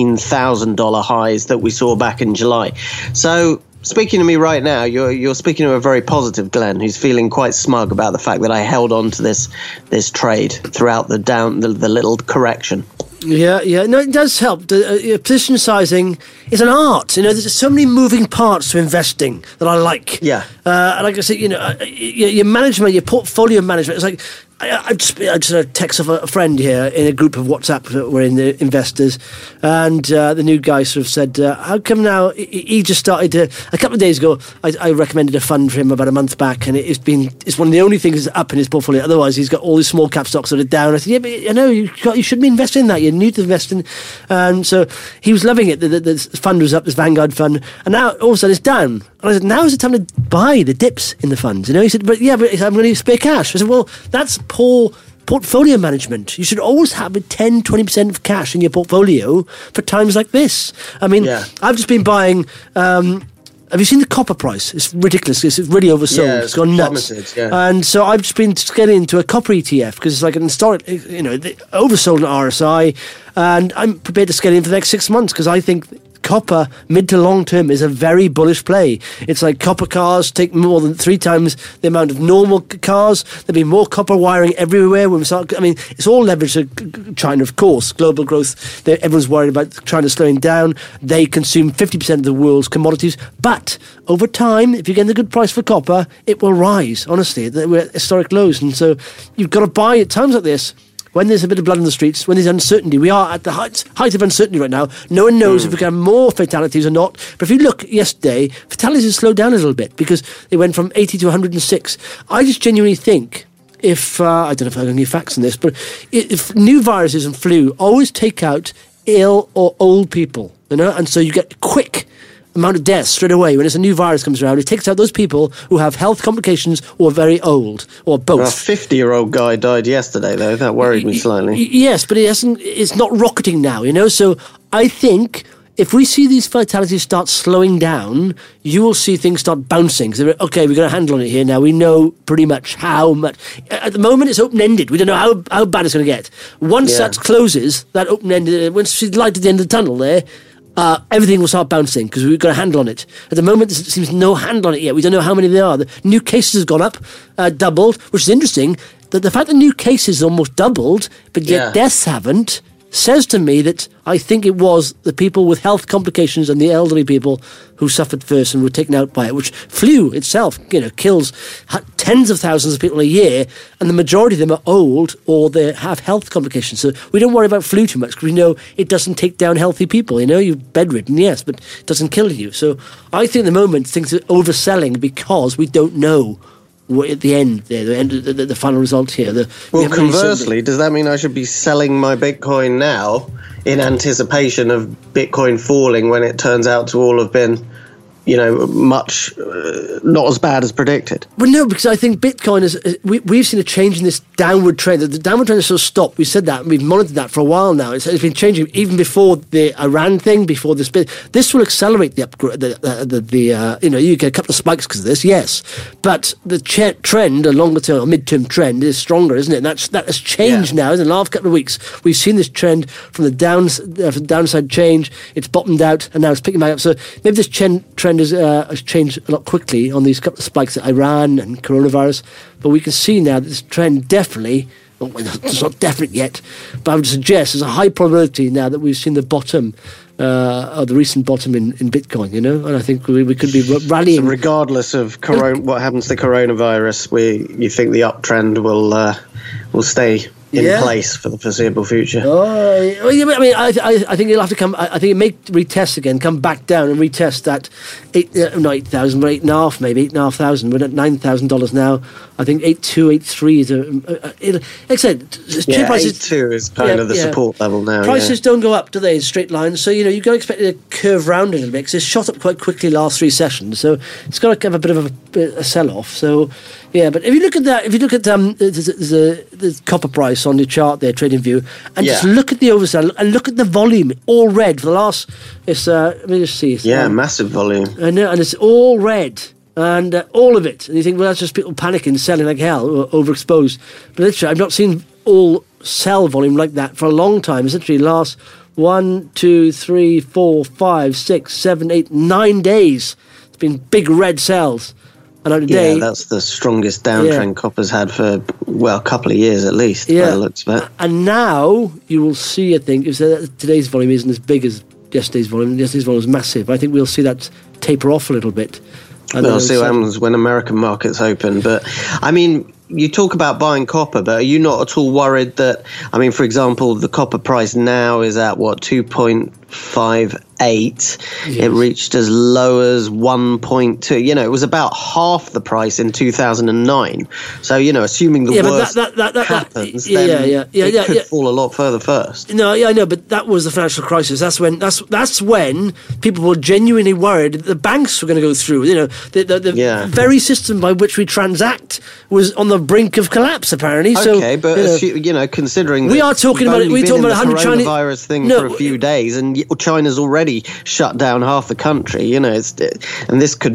$14,000 highs that we saw back in July. So speaking to me right now, you're speaking to a very positive Glenn, who's feeling quite smug about the fact that I held on to this trade throughout the little correction.
Yeah. No, it does help. Position sizing is an art. There's so many moving parts to investing that I like. Yeah. Like I said, your management, your portfolio management, it's like, I just had a text of a friend here in a group of WhatsApp that were in the investors, and the new guy sort of said, how come now, he just started a couple of days ago, I recommended a fund for him about a month back, and it's one of the only things that's up in his portfolio. Otherwise he's got all these small cap stocks that are down. I said, yeah, but you shouldn't be investing in that, you're new to investing. And so he was loving it. The fund was up, this Vanguard fund, and now all of a sudden it's down. And I said, now is the time to buy the dips in the funds. He said, but I'm going to use spare cash. I said, well, that's poor portfolio management. You should always have 10-20% of cash in your portfolio for times like this. I've just been buying. Have you seen the copper price? It's ridiculous. It's really oversold.
Yeah,
it's gone nuts.
Plummeted, yeah.
And so I've just been getting into a copper ETF because it's like an historic, oversold an RSI, and I'm prepared to scale in for the next 6 months because I think copper, mid to long term, is a very bullish play. It's like copper cars take more than 3 times the amount of normal cars. There'll be more copper wiring everywhere. It's all leveraged to China, of course. Global growth, everyone's worried about China slowing down. They consume 50% of the world's commodities. But over time, if you get a good price for copper, it will rise, honestly. We're at historic lows. And so you've got to buy at times like this. when there's a bit of blood in the streets, when there's uncertainty, we are at the height of uncertainty right now. No one knows if we can have more fatalities or not. But if you look yesterday, fatalities have slowed down a little bit because they went from 80 to 106. I just genuinely think if, I don't know if I have any facts on this, but if new viruses and flu always take out ill or old people, and so you get quick amount of deaths straight away when it's a new virus comes around. It takes out those people who have health complications or are very old, or both.
A 50-year-old guy died yesterday, though. That worried me slightly.
Yes, but it's not rocketing now, So I think if we see these fatalities start slowing down, you will see things start bouncing. So, okay, we've got a handle on it here now. We know pretty much how much. At the moment, it's open-ended. We don't know how bad it's going to get. Once that closes, that open-ended, once we light at the end of the tunnel there, everything will start bouncing because we've got a handle on it. At the moment, there seems no handle on it yet. We don't know how many there are. The new cases have gone up, doubled, which is interesting. The fact that new cases almost doubled, but yet deaths haven't, says to me that I think it was the people with health complications and the elderly people who suffered first and were taken out by it, which flu itself, kills tens of thousands of people a year, and the majority of them are old or they have health complications. So we don't worry about flu too much because we know it doesn't take down healthy people. You're bedridden, yes, but it doesn't kill you. So I think at the moment things are overselling because we don't know at the end there, the final result here.
Conversely, does that mean I should be selling my Bitcoin now in anticipation of Bitcoin falling when it turns out to all have been, much not as bad as predicted?
Well, no, because I think Bitcoin we've seen a change in this downward trend. The downward trend has sort of stopped. We said that, and we've monitored that for a while now. It's been changing even before the Iran thing, before this bit. This will accelerate the upgrade. You get a couple of spikes because of this, yes, but the trend, a longer term, or mid-term trend, is stronger, isn't it? And that has changed now. In the last couple of weeks, we've seen this trend from the downside change. It's bottomed out, and now it's picking back up. So maybe this trend has changed a lot quickly on these couple of spikes at Iran and coronavirus, but we can see now that this trend definitely, it's not definite yet, but I would suggest there's a high probability now that we've seen the bottom, or the recent bottom in Bitcoin, and I think we could be rallying.
So regardless of what happens to coronavirus, you think the uptrend will stay in place for the foreseeable future?
I think it'll have to come. I think it may retest again, come back down and retest that 8,000, but 8.5, maybe 8,500. We're at $9,000 now. I think 8.2, 8.3 is like I said, chip prices.
8.2 is kind of the support level now.
Prices don't go up, do they, in straight lines? So you've got to expect it to curve round a little bit because it's shot up quite quickly last 3 sessions. So it's got to have a bit of a sell-off. So yeah, but if you look at that, the copper price on the chart there, TradingView, and just look at the oversell and look at the volume, all red for the last. Let me just see.
Massive volume.
I know, and it's all red. And all of it. And you think, well, that's just people panicking, selling like hell, or overexposed. But literally, I've not seen all sell volume like that for a long time. It's literally last 1, 2, 3, 4, 5, 6, 7, 8, 9 days. It's been big red sells. And today,
that's the strongest downtrend copper's had for, a couple of years at least, by the looks of it.
And now you will see, I think, if today's volume isn't as big as yesterday's volume. Yesterday's volume was massive. I think we'll see that taper off a little bit.
We'll see what happens when American markets open. But, I mean, you talk about buying copper, but are you not at all worried that, for example, the copper price now is at, 2.58? Yes. It reached as low as 1.2. It was about half the price in 2009. So, assuming the worst happens, then it could fall a lot further first.
No, I know, but that was the financial crisis. That's when people were genuinely worried that the banks were going to go through. The very system by which we transact was on the brink of collapse, apparently.
Okay, but considering
we are talking about
the
coronavirus
thing for a few days, and China's already shut down half the country, and this could.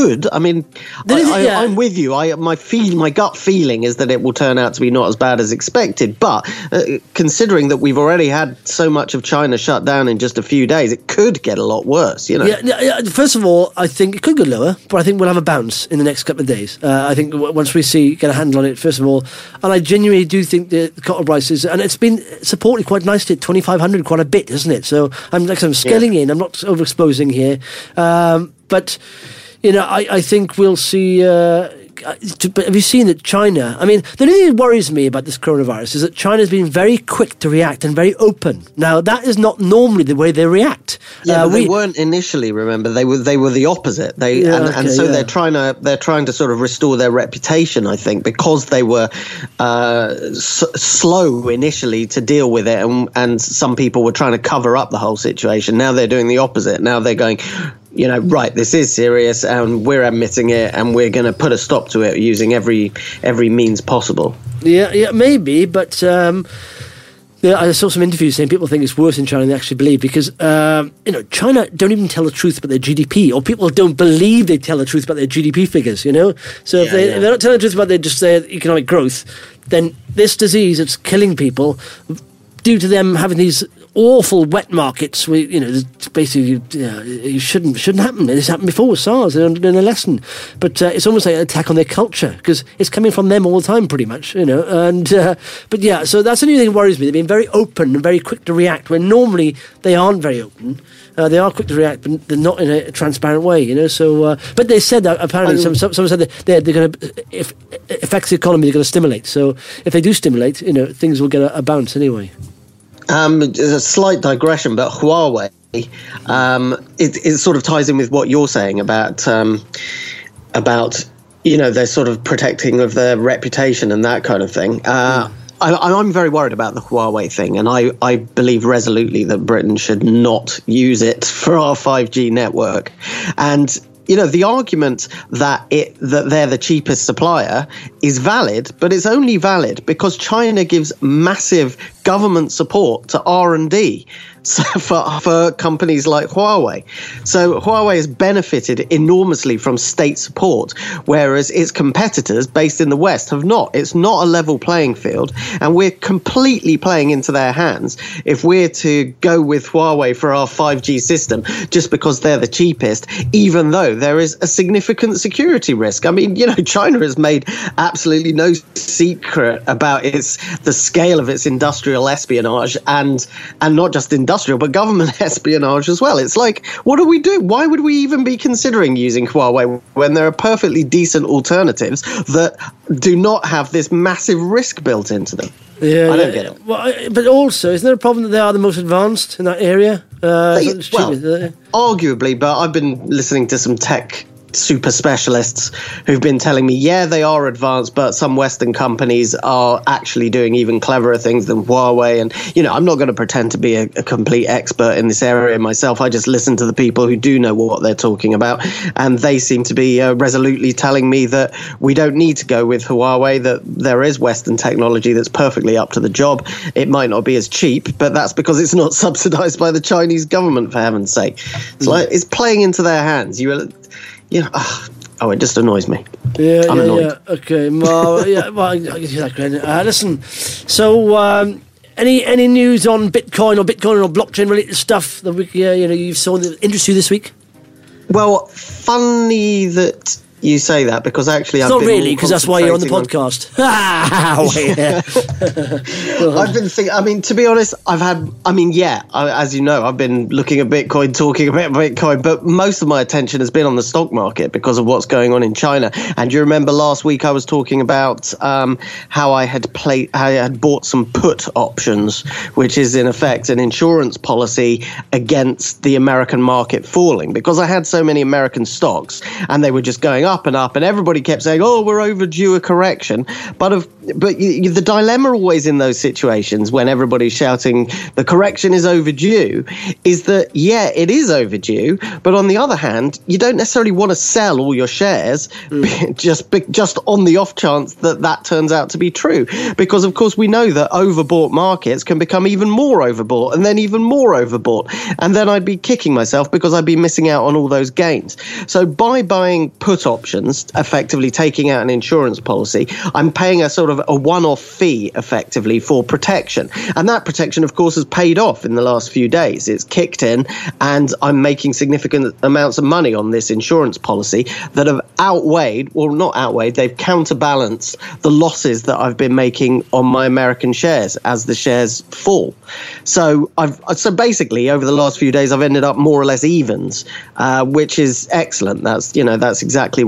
I'm with you. My gut feeling is that it will turn out to be not as bad as expected. But considering that we've already had so much of China shut down in just a few days, it could get a lot worse.
First of all, I think it could go lower, but I think we'll have a bounce in the next couple of days. I think once we get a handle on it, first of all, and I genuinely do think the copper prices, and it's bbeen supported quite nicely at 2,500, quite a bit, isn't it? So I'm scaling in. I'm not overexposing here, but. I think we'll see but have you seen that China? I mean, the only thing that worries me about this coronavirus is that China's been very quick to react and very open. Now, that is not normally the way they react.
Yeah, they weren't initially. Remember, they were the opposite. They're trying to sort of restore their reputation. I think because they were slow initially to deal with it, and some people were trying to cover up the whole situation. Now they're doing the opposite. Now they're going, right, this is serious, and we're admitting it, and we're going to put a stop to it using every means possible. Yeah,
maybe, but I saw some interviews saying people think it's worse in China than they actually believe because, China don't even tell the truth about their GDP, or people don't believe they tell the truth about their GDP figures, So if they're not telling the truth about their economic growth, then this disease that's killing people due to them having these awful wet markets, basically it shouldn't happen. It's happened before with SARS. They're learning a lesson, but it's almost like an attack on their culture because it's coming from them all the time, pretty much. So that's the only thing that worries me. They've been very open and very quick to react, when normally they aren't very open. They are quick to react, but they're not in a transparent way. So, but they said that apparently someone said that they're going to, if it affects the economy, they're going to stimulate. So if they do stimulate, things will get a bounce anyway.
A slight digression, but Huawei, it sort of ties in with what you're saying about their sort of protecting of their reputation and that kind of thing. I'm very worried about the Huawei thing, and I believe resolutely that Britain should not use it for our 5G network. And the argument that they're the cheapest supplier is valid, but it's only valid because China gives massive government support to R&D for companies like Huawei. So Huawei has benefited enormously from state support, whereas its competitors based in the West have not. It's not a level playing field, and we're completely playing into their hands if we're to go with Huawei for our 5G system just because they're the cheapest, even though there is a significant security risk. I mean, China has made absolutely no secret about the scale of its industrial espionage and not just industrial, but government espionage as well. It's like, what do we do? Why would we even be considering using Huawei when there are perfectly decent alternatives that do not have this massive risk built into them? I don't get it.
Well, but also, isn't there a problem that they are the most advanced in that area?
Arguably, but I've been listening to some tech super specialists who've been telling me, they are advanced, but some Western companies are actually doing even cleverer things than Huawei. And, I'm not going to pretend to be a complete expert in this area myself. I just listen to the people who do know what they're talking about. And they seem to be resolutely telling me that we don't need to go with Huawei, that there is Western technology that's perfectly up to the job. It might not be as cheap, but that's because it's not subsidized by the Chinese government, for heaven's sake. It's like it's playing into their hands. It just annoys me. I'm annoyed.
Okay, well, I guess that great. Listen, so any news on Bitcoin or blockchain related stuff that you saw in the industry this week?
Well, funny that you say that, because actually
it's not really, because that's why you're on the podcast.
I've been thinking, to be honest, as you know, I've been looking at Bitcoin, talking about Bitcoin, but most of my attention has been on the stock market because of what's going on in China. And you remember last week I was talking about how I had bought some put options, which is in effect an insurance policy against the American market falling, because I had so many American stocks and they were just going up and up, and everybody kept saying, we're overdue a correction. But the dilemma always in those situations when everybody's shouting the correction is overdue is that, it is overdue, but on the other hand, you don't necessarily want to sell all your shares just on the off chance that turns out to be true, because of course we know that overbought markets can become even more overbought and then even more overbought, and then I'd be kicking myself because I'd be missing out on all those gains. So by buying put options, effectively taking out an insurance policy, I'm paying a sort of a one-off fee effectively for protection. And that protection, of course, has paid off in the last few days. It's kicked in, and I'm making significant amounts of money on this insurance policy that have they've counterbalanced the losses that I've been making on my American shares as the shares fall. So basically over the last few days, I've ended up more or less evens, which is excellent. That's exactly what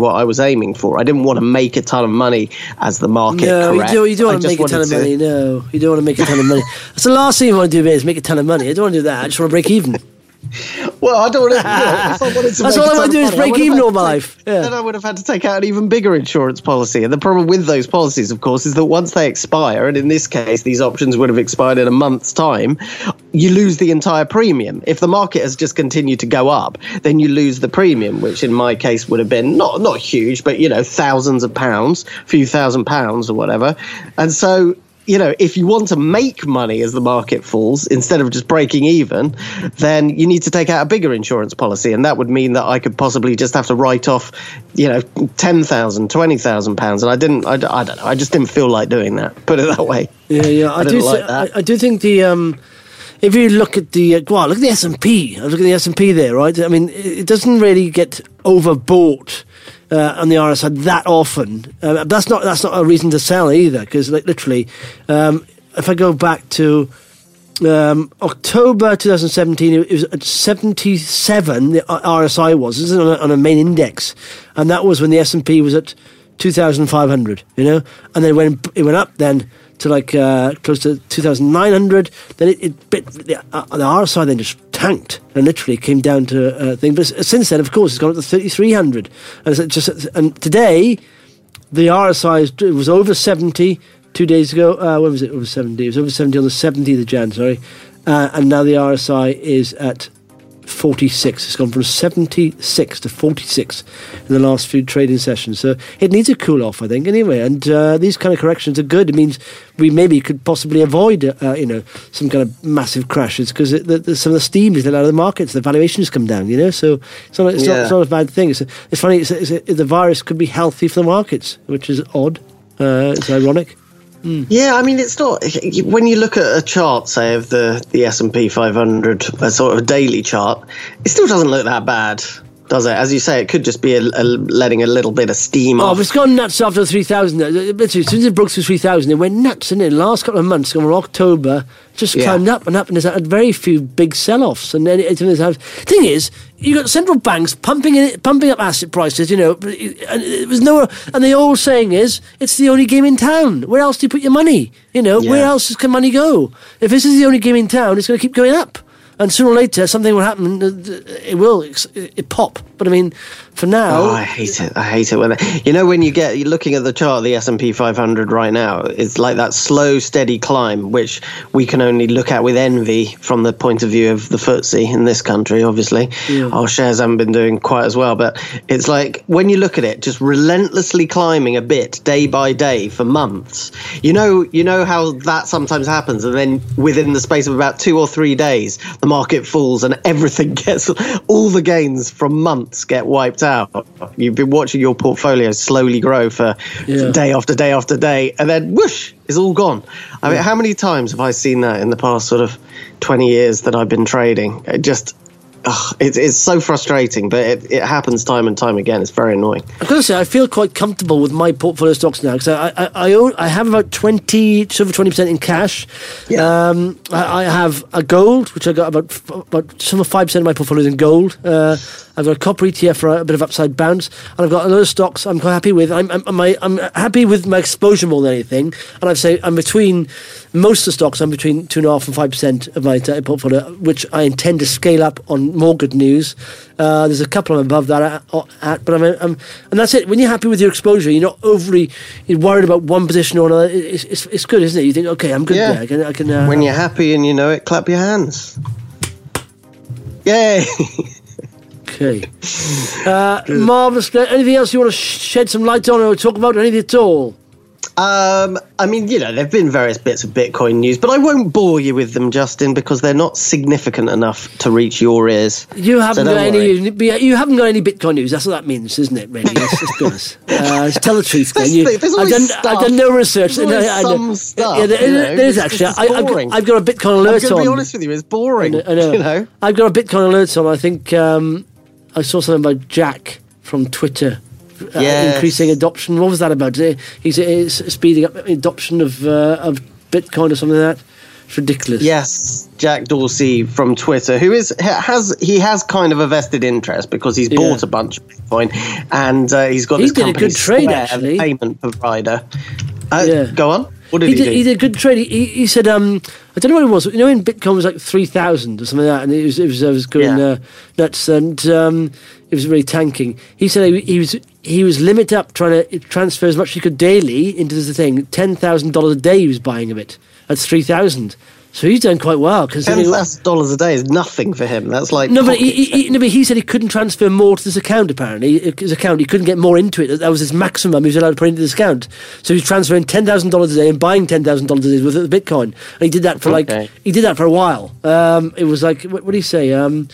what I was aiming for. I didn't want to make a ton of money as the market corrects.
You don't want to make a ton of money. No, you don't want to make a ton of money. That's the last thing you want to do, is make a ton of money. I don't want to do that. I just want to break even.
Well, I don't want to. If I wanted to
that's all I want to do is break even all my life. Yeah.
Then I would have had to take out an even bigger insurance policy. And the problem with those policies, of course, is that once they expire, and in this case, these options would have expired in a month's time, you lose the entire premium. If the market has just continued to go up, then you lose the premium, which in my case would have been not huge, but, thousands of pounds, a few £1,000s or whatever. And so, if you want to make money as the market falls, instead of just breaking even, then you need to take out a bigger insurance policy. And that would mean that I could possibly just have to write off, £10,000, £20,000. And I don't know. I just didn't feel like doing that. Put it that way.
Yeah. I do think if you look at look at the S&P. Look at the S&P there, right? I mean, it doesn't really get overbought on the RSI that often. That's not a reason to sell either, because literally, if I go back to October 2017, it was at 77. The RSI was. This is on a main index, and that was when the S&P was at 2,500. And then it went up then to close to 2,900. Then the RSI then just tanked and literally came down to a thing. But since then, of course, it's gone up to 3,300. And today, the RSI was over 70 2 days ago. When was it over 70? It was over 70 on the 17th of Jan, sorry. And now the RSI is at 46. It's gone from 76 to 46 in the last few trading sessions. So it needs a cool off, I think, anyway. And these kind of corrections are good. It means we maybe could possibly avoid, some kind of massive crashes, because some of the steam is let out of the markets. The valuations come down, So it's not a bad thing. It's funny. The virus could be healthy for the markets, which is odd. It's ironic.
Yeah, I mean, it's not. When you look at a chart, say, of the S&P 500, a sort of daily chart, it still doesn't look that bad, does it? As you say, it could just be letting a little bit of steam off.
Oh, but it's gone nuts after 3,000. As soon as it broke through 3,000, it went nuts, didn't it? The last couple of months, from October, just climbed up and up, and there's had very few big sell-offs. And then the thing is, you got central banks pumping up asset prices, and it was nowhere. And the old saying is, it's the only game in town. Where else do you put your money? Where else can money go? If this is the only game in town, it's going to keep going up. And sooner or later, something will happen. It will pop. But I mean, for now,
I hate it. I hate it when you're looking at the chart, the S&P 500 right now. It's like that slow, steady climb, which we can only look at with envy from the point of view of the FTSE in this country. Obviously, our shares haven't been doing quite as well. But it's like when you look at it, just relentlessly climbing a bit day by day for months. You know how that sometimes happens, and then within the space of about 2 or 3 days, the market falls and everything all the gains from months get wiped out. You've been watching your portfolio slowly grow for day after day after day, and then whoosh, it's all gone. I mean, how many times have I seen that in the past sort of 20 years that I've been trading? It's so frustrating, but it happens time and time again. It's very annoying.
I've got to say, I feel quite comfortable with my portfolio stocks now, because I have about 20% in cash. Yeah. I have a gold, which I got about some of 5% of my portfolio is in gold. I've got a copper ETF for a bit of upside bounce, and I've got a lot of stocks I'm quite happy with. I'm happy with my exposure more than anything, and I'd say I'm between most of the stocks. I'm between 2.5% and 5% of my portfolio, which I intend to scale up on more good news. There's a couple I'm above that at, but and that's it. When you're happy with your exposure, you're not overly worried about one position or another. It's good, isn't it? You think, okay, I'm good there. I can.
When you're happy and you know it, clap your hands. Yay!
Okay. Marvellous. Anything else you want to shed some light on or talk about? Anything at all?
I mean, there have been various bits of Bitcoin news, but I won't bore you with them, Justin, because they're not significant enough to reach your ears.
You haven't got any. You haven't got any Bitcoin news. That's what that means, isn't it? Really, let's be honest. Tell the truth. Then I've done no research.
Some stuff.
Yeah, there is actually. I've got a Bitcoin alert on.
I'm going to be honest with you, it's boring. I know.
I've got a Bitcoin alert on. I think I saw something about Jack from Twitter. Increasing adoption. What was that about? He's speeding up adoption of Bitcoin or something like that. It's ridiculous.
Yes, Jack Dorsey from Twitter, who has kind of a vested interest because he's bought a bunch of Bitcoin, and he's got this company,
a good trade,
Square,
actually.
the payment provider. Go on. What did he do?
He did a good trade. He said, I don't know what it was. You know, when Bitcoin was like 3,000 or something like that, and it was going nuts, and it was really tanking. He said he was limit up trying to transfer as much as he could daily into the thing. $10,000 a day he was buying of it. That's 3,000. So he's done quite well.
$10,000 a day is nothing for him. That's like
but he said he couldn't transfer more to this account. Apparently, his account, he couldn't get more into it. That was his maximum he was allowed to put into this account. So he was transferring $10,000 a day and buying $10,000 a day with Bitcoin. And he did that for a while. It was like, what did he say?
Well,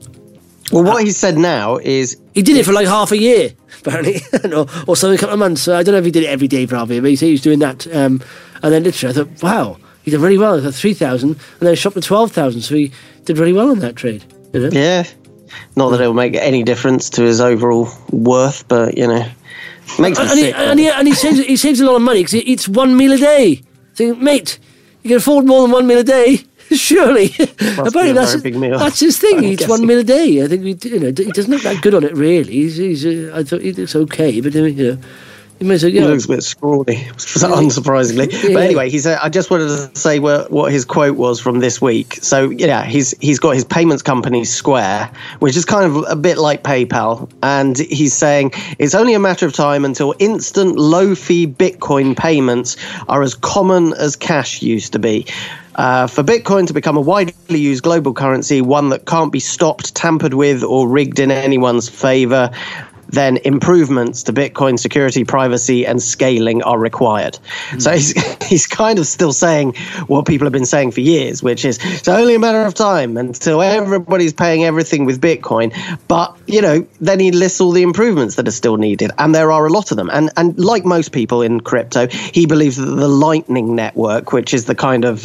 what he said now is
he did it for like half a year, apparently, or something, a couple of months. I don't know if he did it every day for half a year, but he said he was doing that. And then literally, I thought, wow. He did really well. I thought 3,000, and then he shot for 12,000. So he did really well on that trade. You know?
Yeah, not that it will make any difference to his overall worth, but makes me sick.
And he saves a lot of money because he eats one meal a day. So, mate, you can afford more than 1 meal a day, surely. Apparently, that's his thing. He eats 1 meal a day. I think he doesn't look that good on it really. I thought he looks okay, but he looks
a bit scrawny, unsurprisingly. Yeah. But anyway, he said, I just wanted to say what his quote was from this week. So, he's got his payments company, Square, which is kind of a bit like PayPal. And he's saying it's only a matter of time until instant low-fee Bitcoin payments are as common as cash used to be. For Bitcoin to become a widely used global currency, one that can't be stopped, tampered with, or rigged in anyone's favor, then improvements to Bitcoin security, privacy, and scaling are required. So he's kind of still saying what people have been saying for years, which is it's only a matter of time until everybody's paying everything with Bitcoin. But, then he lists all the improvements that are still needed, and there are a lot of them. And like most people in crypto, he believes that the Lightning Network, which is the kind of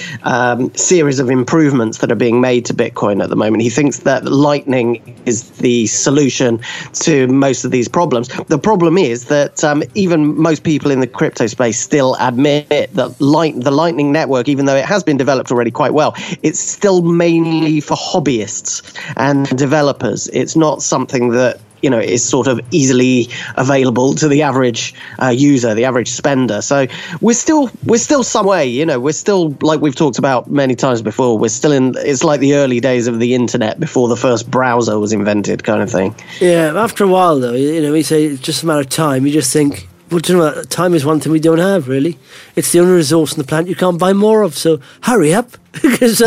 series of improvements that are being made to Bitcoin at the moment, he thinks that Lightning is the solution to most of these problems. The problem is that even most people in the crypto space still admit that the Lightning Network, even though it has been developed already quite well, it's still mainly for hobbyists and developers. It's not something that is sort of easily available to the average user, the average spender. So we're still some way, we're still, like we've talked about many times before, it's like the early days of the internet before the first browser was invented kind of thing.
Yeah, after a while though, we say it's just a matter of time. You just think, well, do you know what? Time is one thing we don't have, really. It's the only resource on the planet you can't buy more of, so hurry up. Because,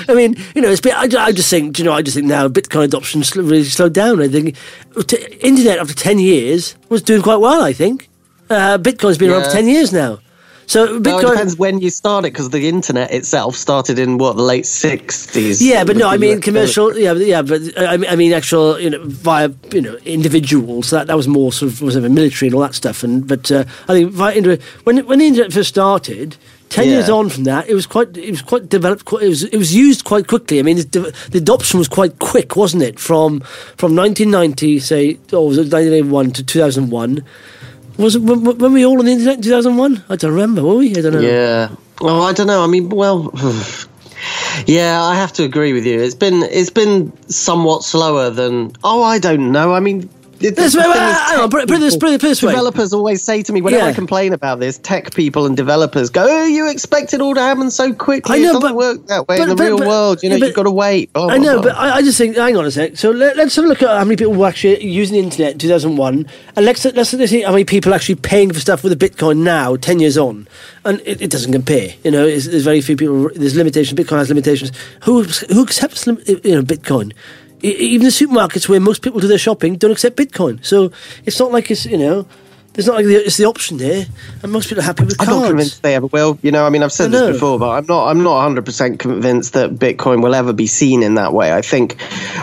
I just think now Bitcoin adoption really slowed down. I think internet after 10 years was doing quite well, I think. Bitcoin's been around for 10 years now. So Bitcoin,
it depends when you start it, because the internet itself started in the late 60s.
Yeah, but no, I mean commercial. Yeah, but I mean actual, via individuals. That was more sort of was military and all that stuff. But I think when the internet first started, 10 years on from that, it was quite developed. It was used quite quickly. I mean, the adoption was quite quick, wasn't it? From 1990, say, was it 1981 to 2001? Was it when we all on the internet in 2001? I don't remember, were we? I don't know.
Yeah. Oh, I don't know. I mean, well, yeah, I have to agree with you. It's been somewhat slower than. Oh, I don't know. I mean. Put it this way. Developers always say to me, whenever I complain about this, tech people and developers go, "Oh, you expect it all to happen so quickly. It doesn't work that way in the real world. You've got to wait."
I know, but I just think, hang on a sec. So let's have a look at how many people were actually using the internet in 2001, and let's see how many people are actually paying for stuff with a Bitcoin now, 10 years on, and it doesn't compare. There's very few people. There's limitations. Bitcoin has limitations. Who accepts Bitcoin? Even the supermarkets where most people do their shopping don't accept Bitcoin. So it's not like it's, there's not like it's the option there, and most people are happy with cards.
I'm not convinced they ever will. I mean, I've said this before, but I'm not 100% convinced that Bitcoin will ever be seen in that way. I think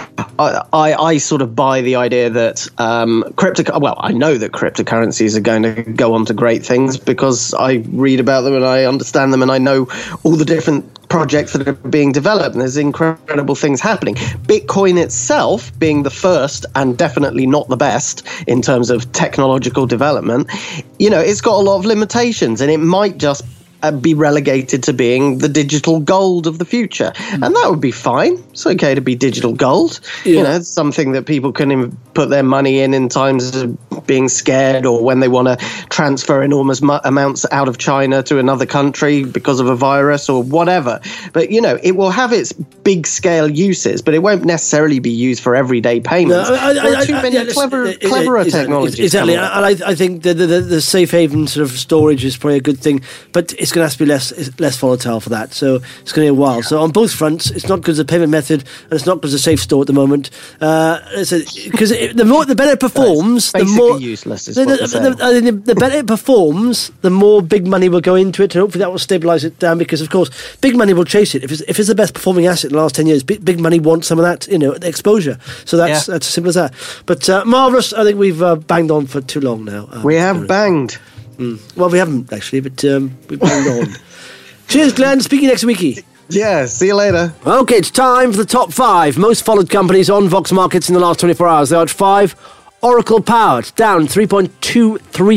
I sort of buy the idea that I know that cryptocurrencies are going to go on to great things because I read about them and I understand them and I know all the different projects that are being developed, and there's incredible things happening. Bitcoin itself being the first and definitely not the best in terms of technological development, it's got a lot of limitations, and it might just be relegated to being the digital gold of the future. And that would be fine. It's okay to be digital gold.
Yeah.
You know, it's something that people can put their money in times of being scared, or when they want to transfer enormous amounts out of China to another country because of a virus or whatever. But, you know, it will have its big scale uses, but it won't necessarily be used for everyday payments. There are too many cleverer technologies.
Exactly. And I think the safe haven sort of storage is probably a good thing, but it's going to have to be less volatile for that. So it's going to be a while. Yeah. So on both fronts, it's not because of the payment method, and it's not because of safe store at the moment. Because the better it performs, the more
useless is
the better it performs, the more big money will go into it, and hopefully that will stabilise it down. Because of course, big money will chase it. If it's the best performing asset in the last 10 years, big money wants some of that, you know, exposure. So that's as simple as that. But marvellous. I think we've banged on for too long now.
We have banged.
Well, we haven't actually, but we've banged on. Cheers, Glenn. Speak to you next weeky.
Yeah, see you later.
Okay, it's time for the top 5 most followed companies on Vox Markets in the last 24 hours. They are at 5. Oracle Power, down 3.23% to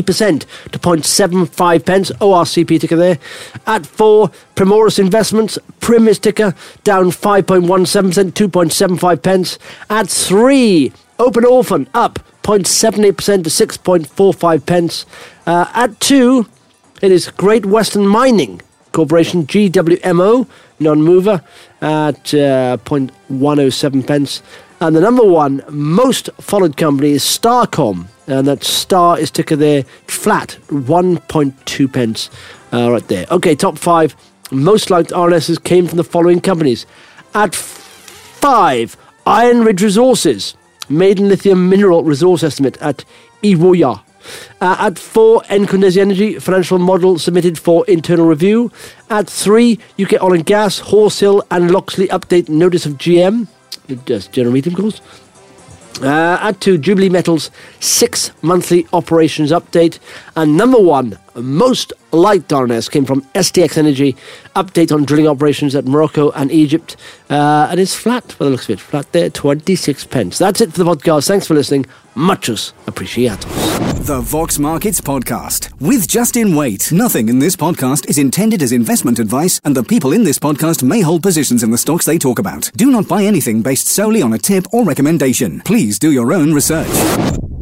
0.75 pence. ORCP ticker there. At 4, Primoris Investments, Prim is ticker, down 5.17%, 2.75 pence. At 3, Open Orphan, up 0.78% to 6.45 pence. At 2, it is Great Western Mining Corporation, GWMO, non-mover, at 0.107 pence. And the number 1 most followed company is Starcom, and that Star is ticker there, flat, 1.2 pence right there. Okay, top 5 most liked RNSs came from the following companies. At 5, Iron Ridge Resources, maiden lithium mineral resource estimate at Iwoya. At 4, Encondezi Energy financial model submitted for internal review. At 3, UK Oil and Gas, Horse Hill and Loxley update notice of GM. Just general meeting, of course. At 2, Jubilee Metals 6 monthly operations update. And number 1 most liked RNS came from STX Energy, update on drilling operations at Morocco and Egypt. And it's flat, by the looks of it, flat there, 26 pence. That's it for the podcast. Thanks for listening. Muchos appreciados.
The Vox Markets Podcast with Justin Waite. Nothing in this podcast is intended as investment advice, and the people in this podcast may hold positions in the stocks they talk about. Do not buy anything based solely on a tip or recommendation. Please do your own research.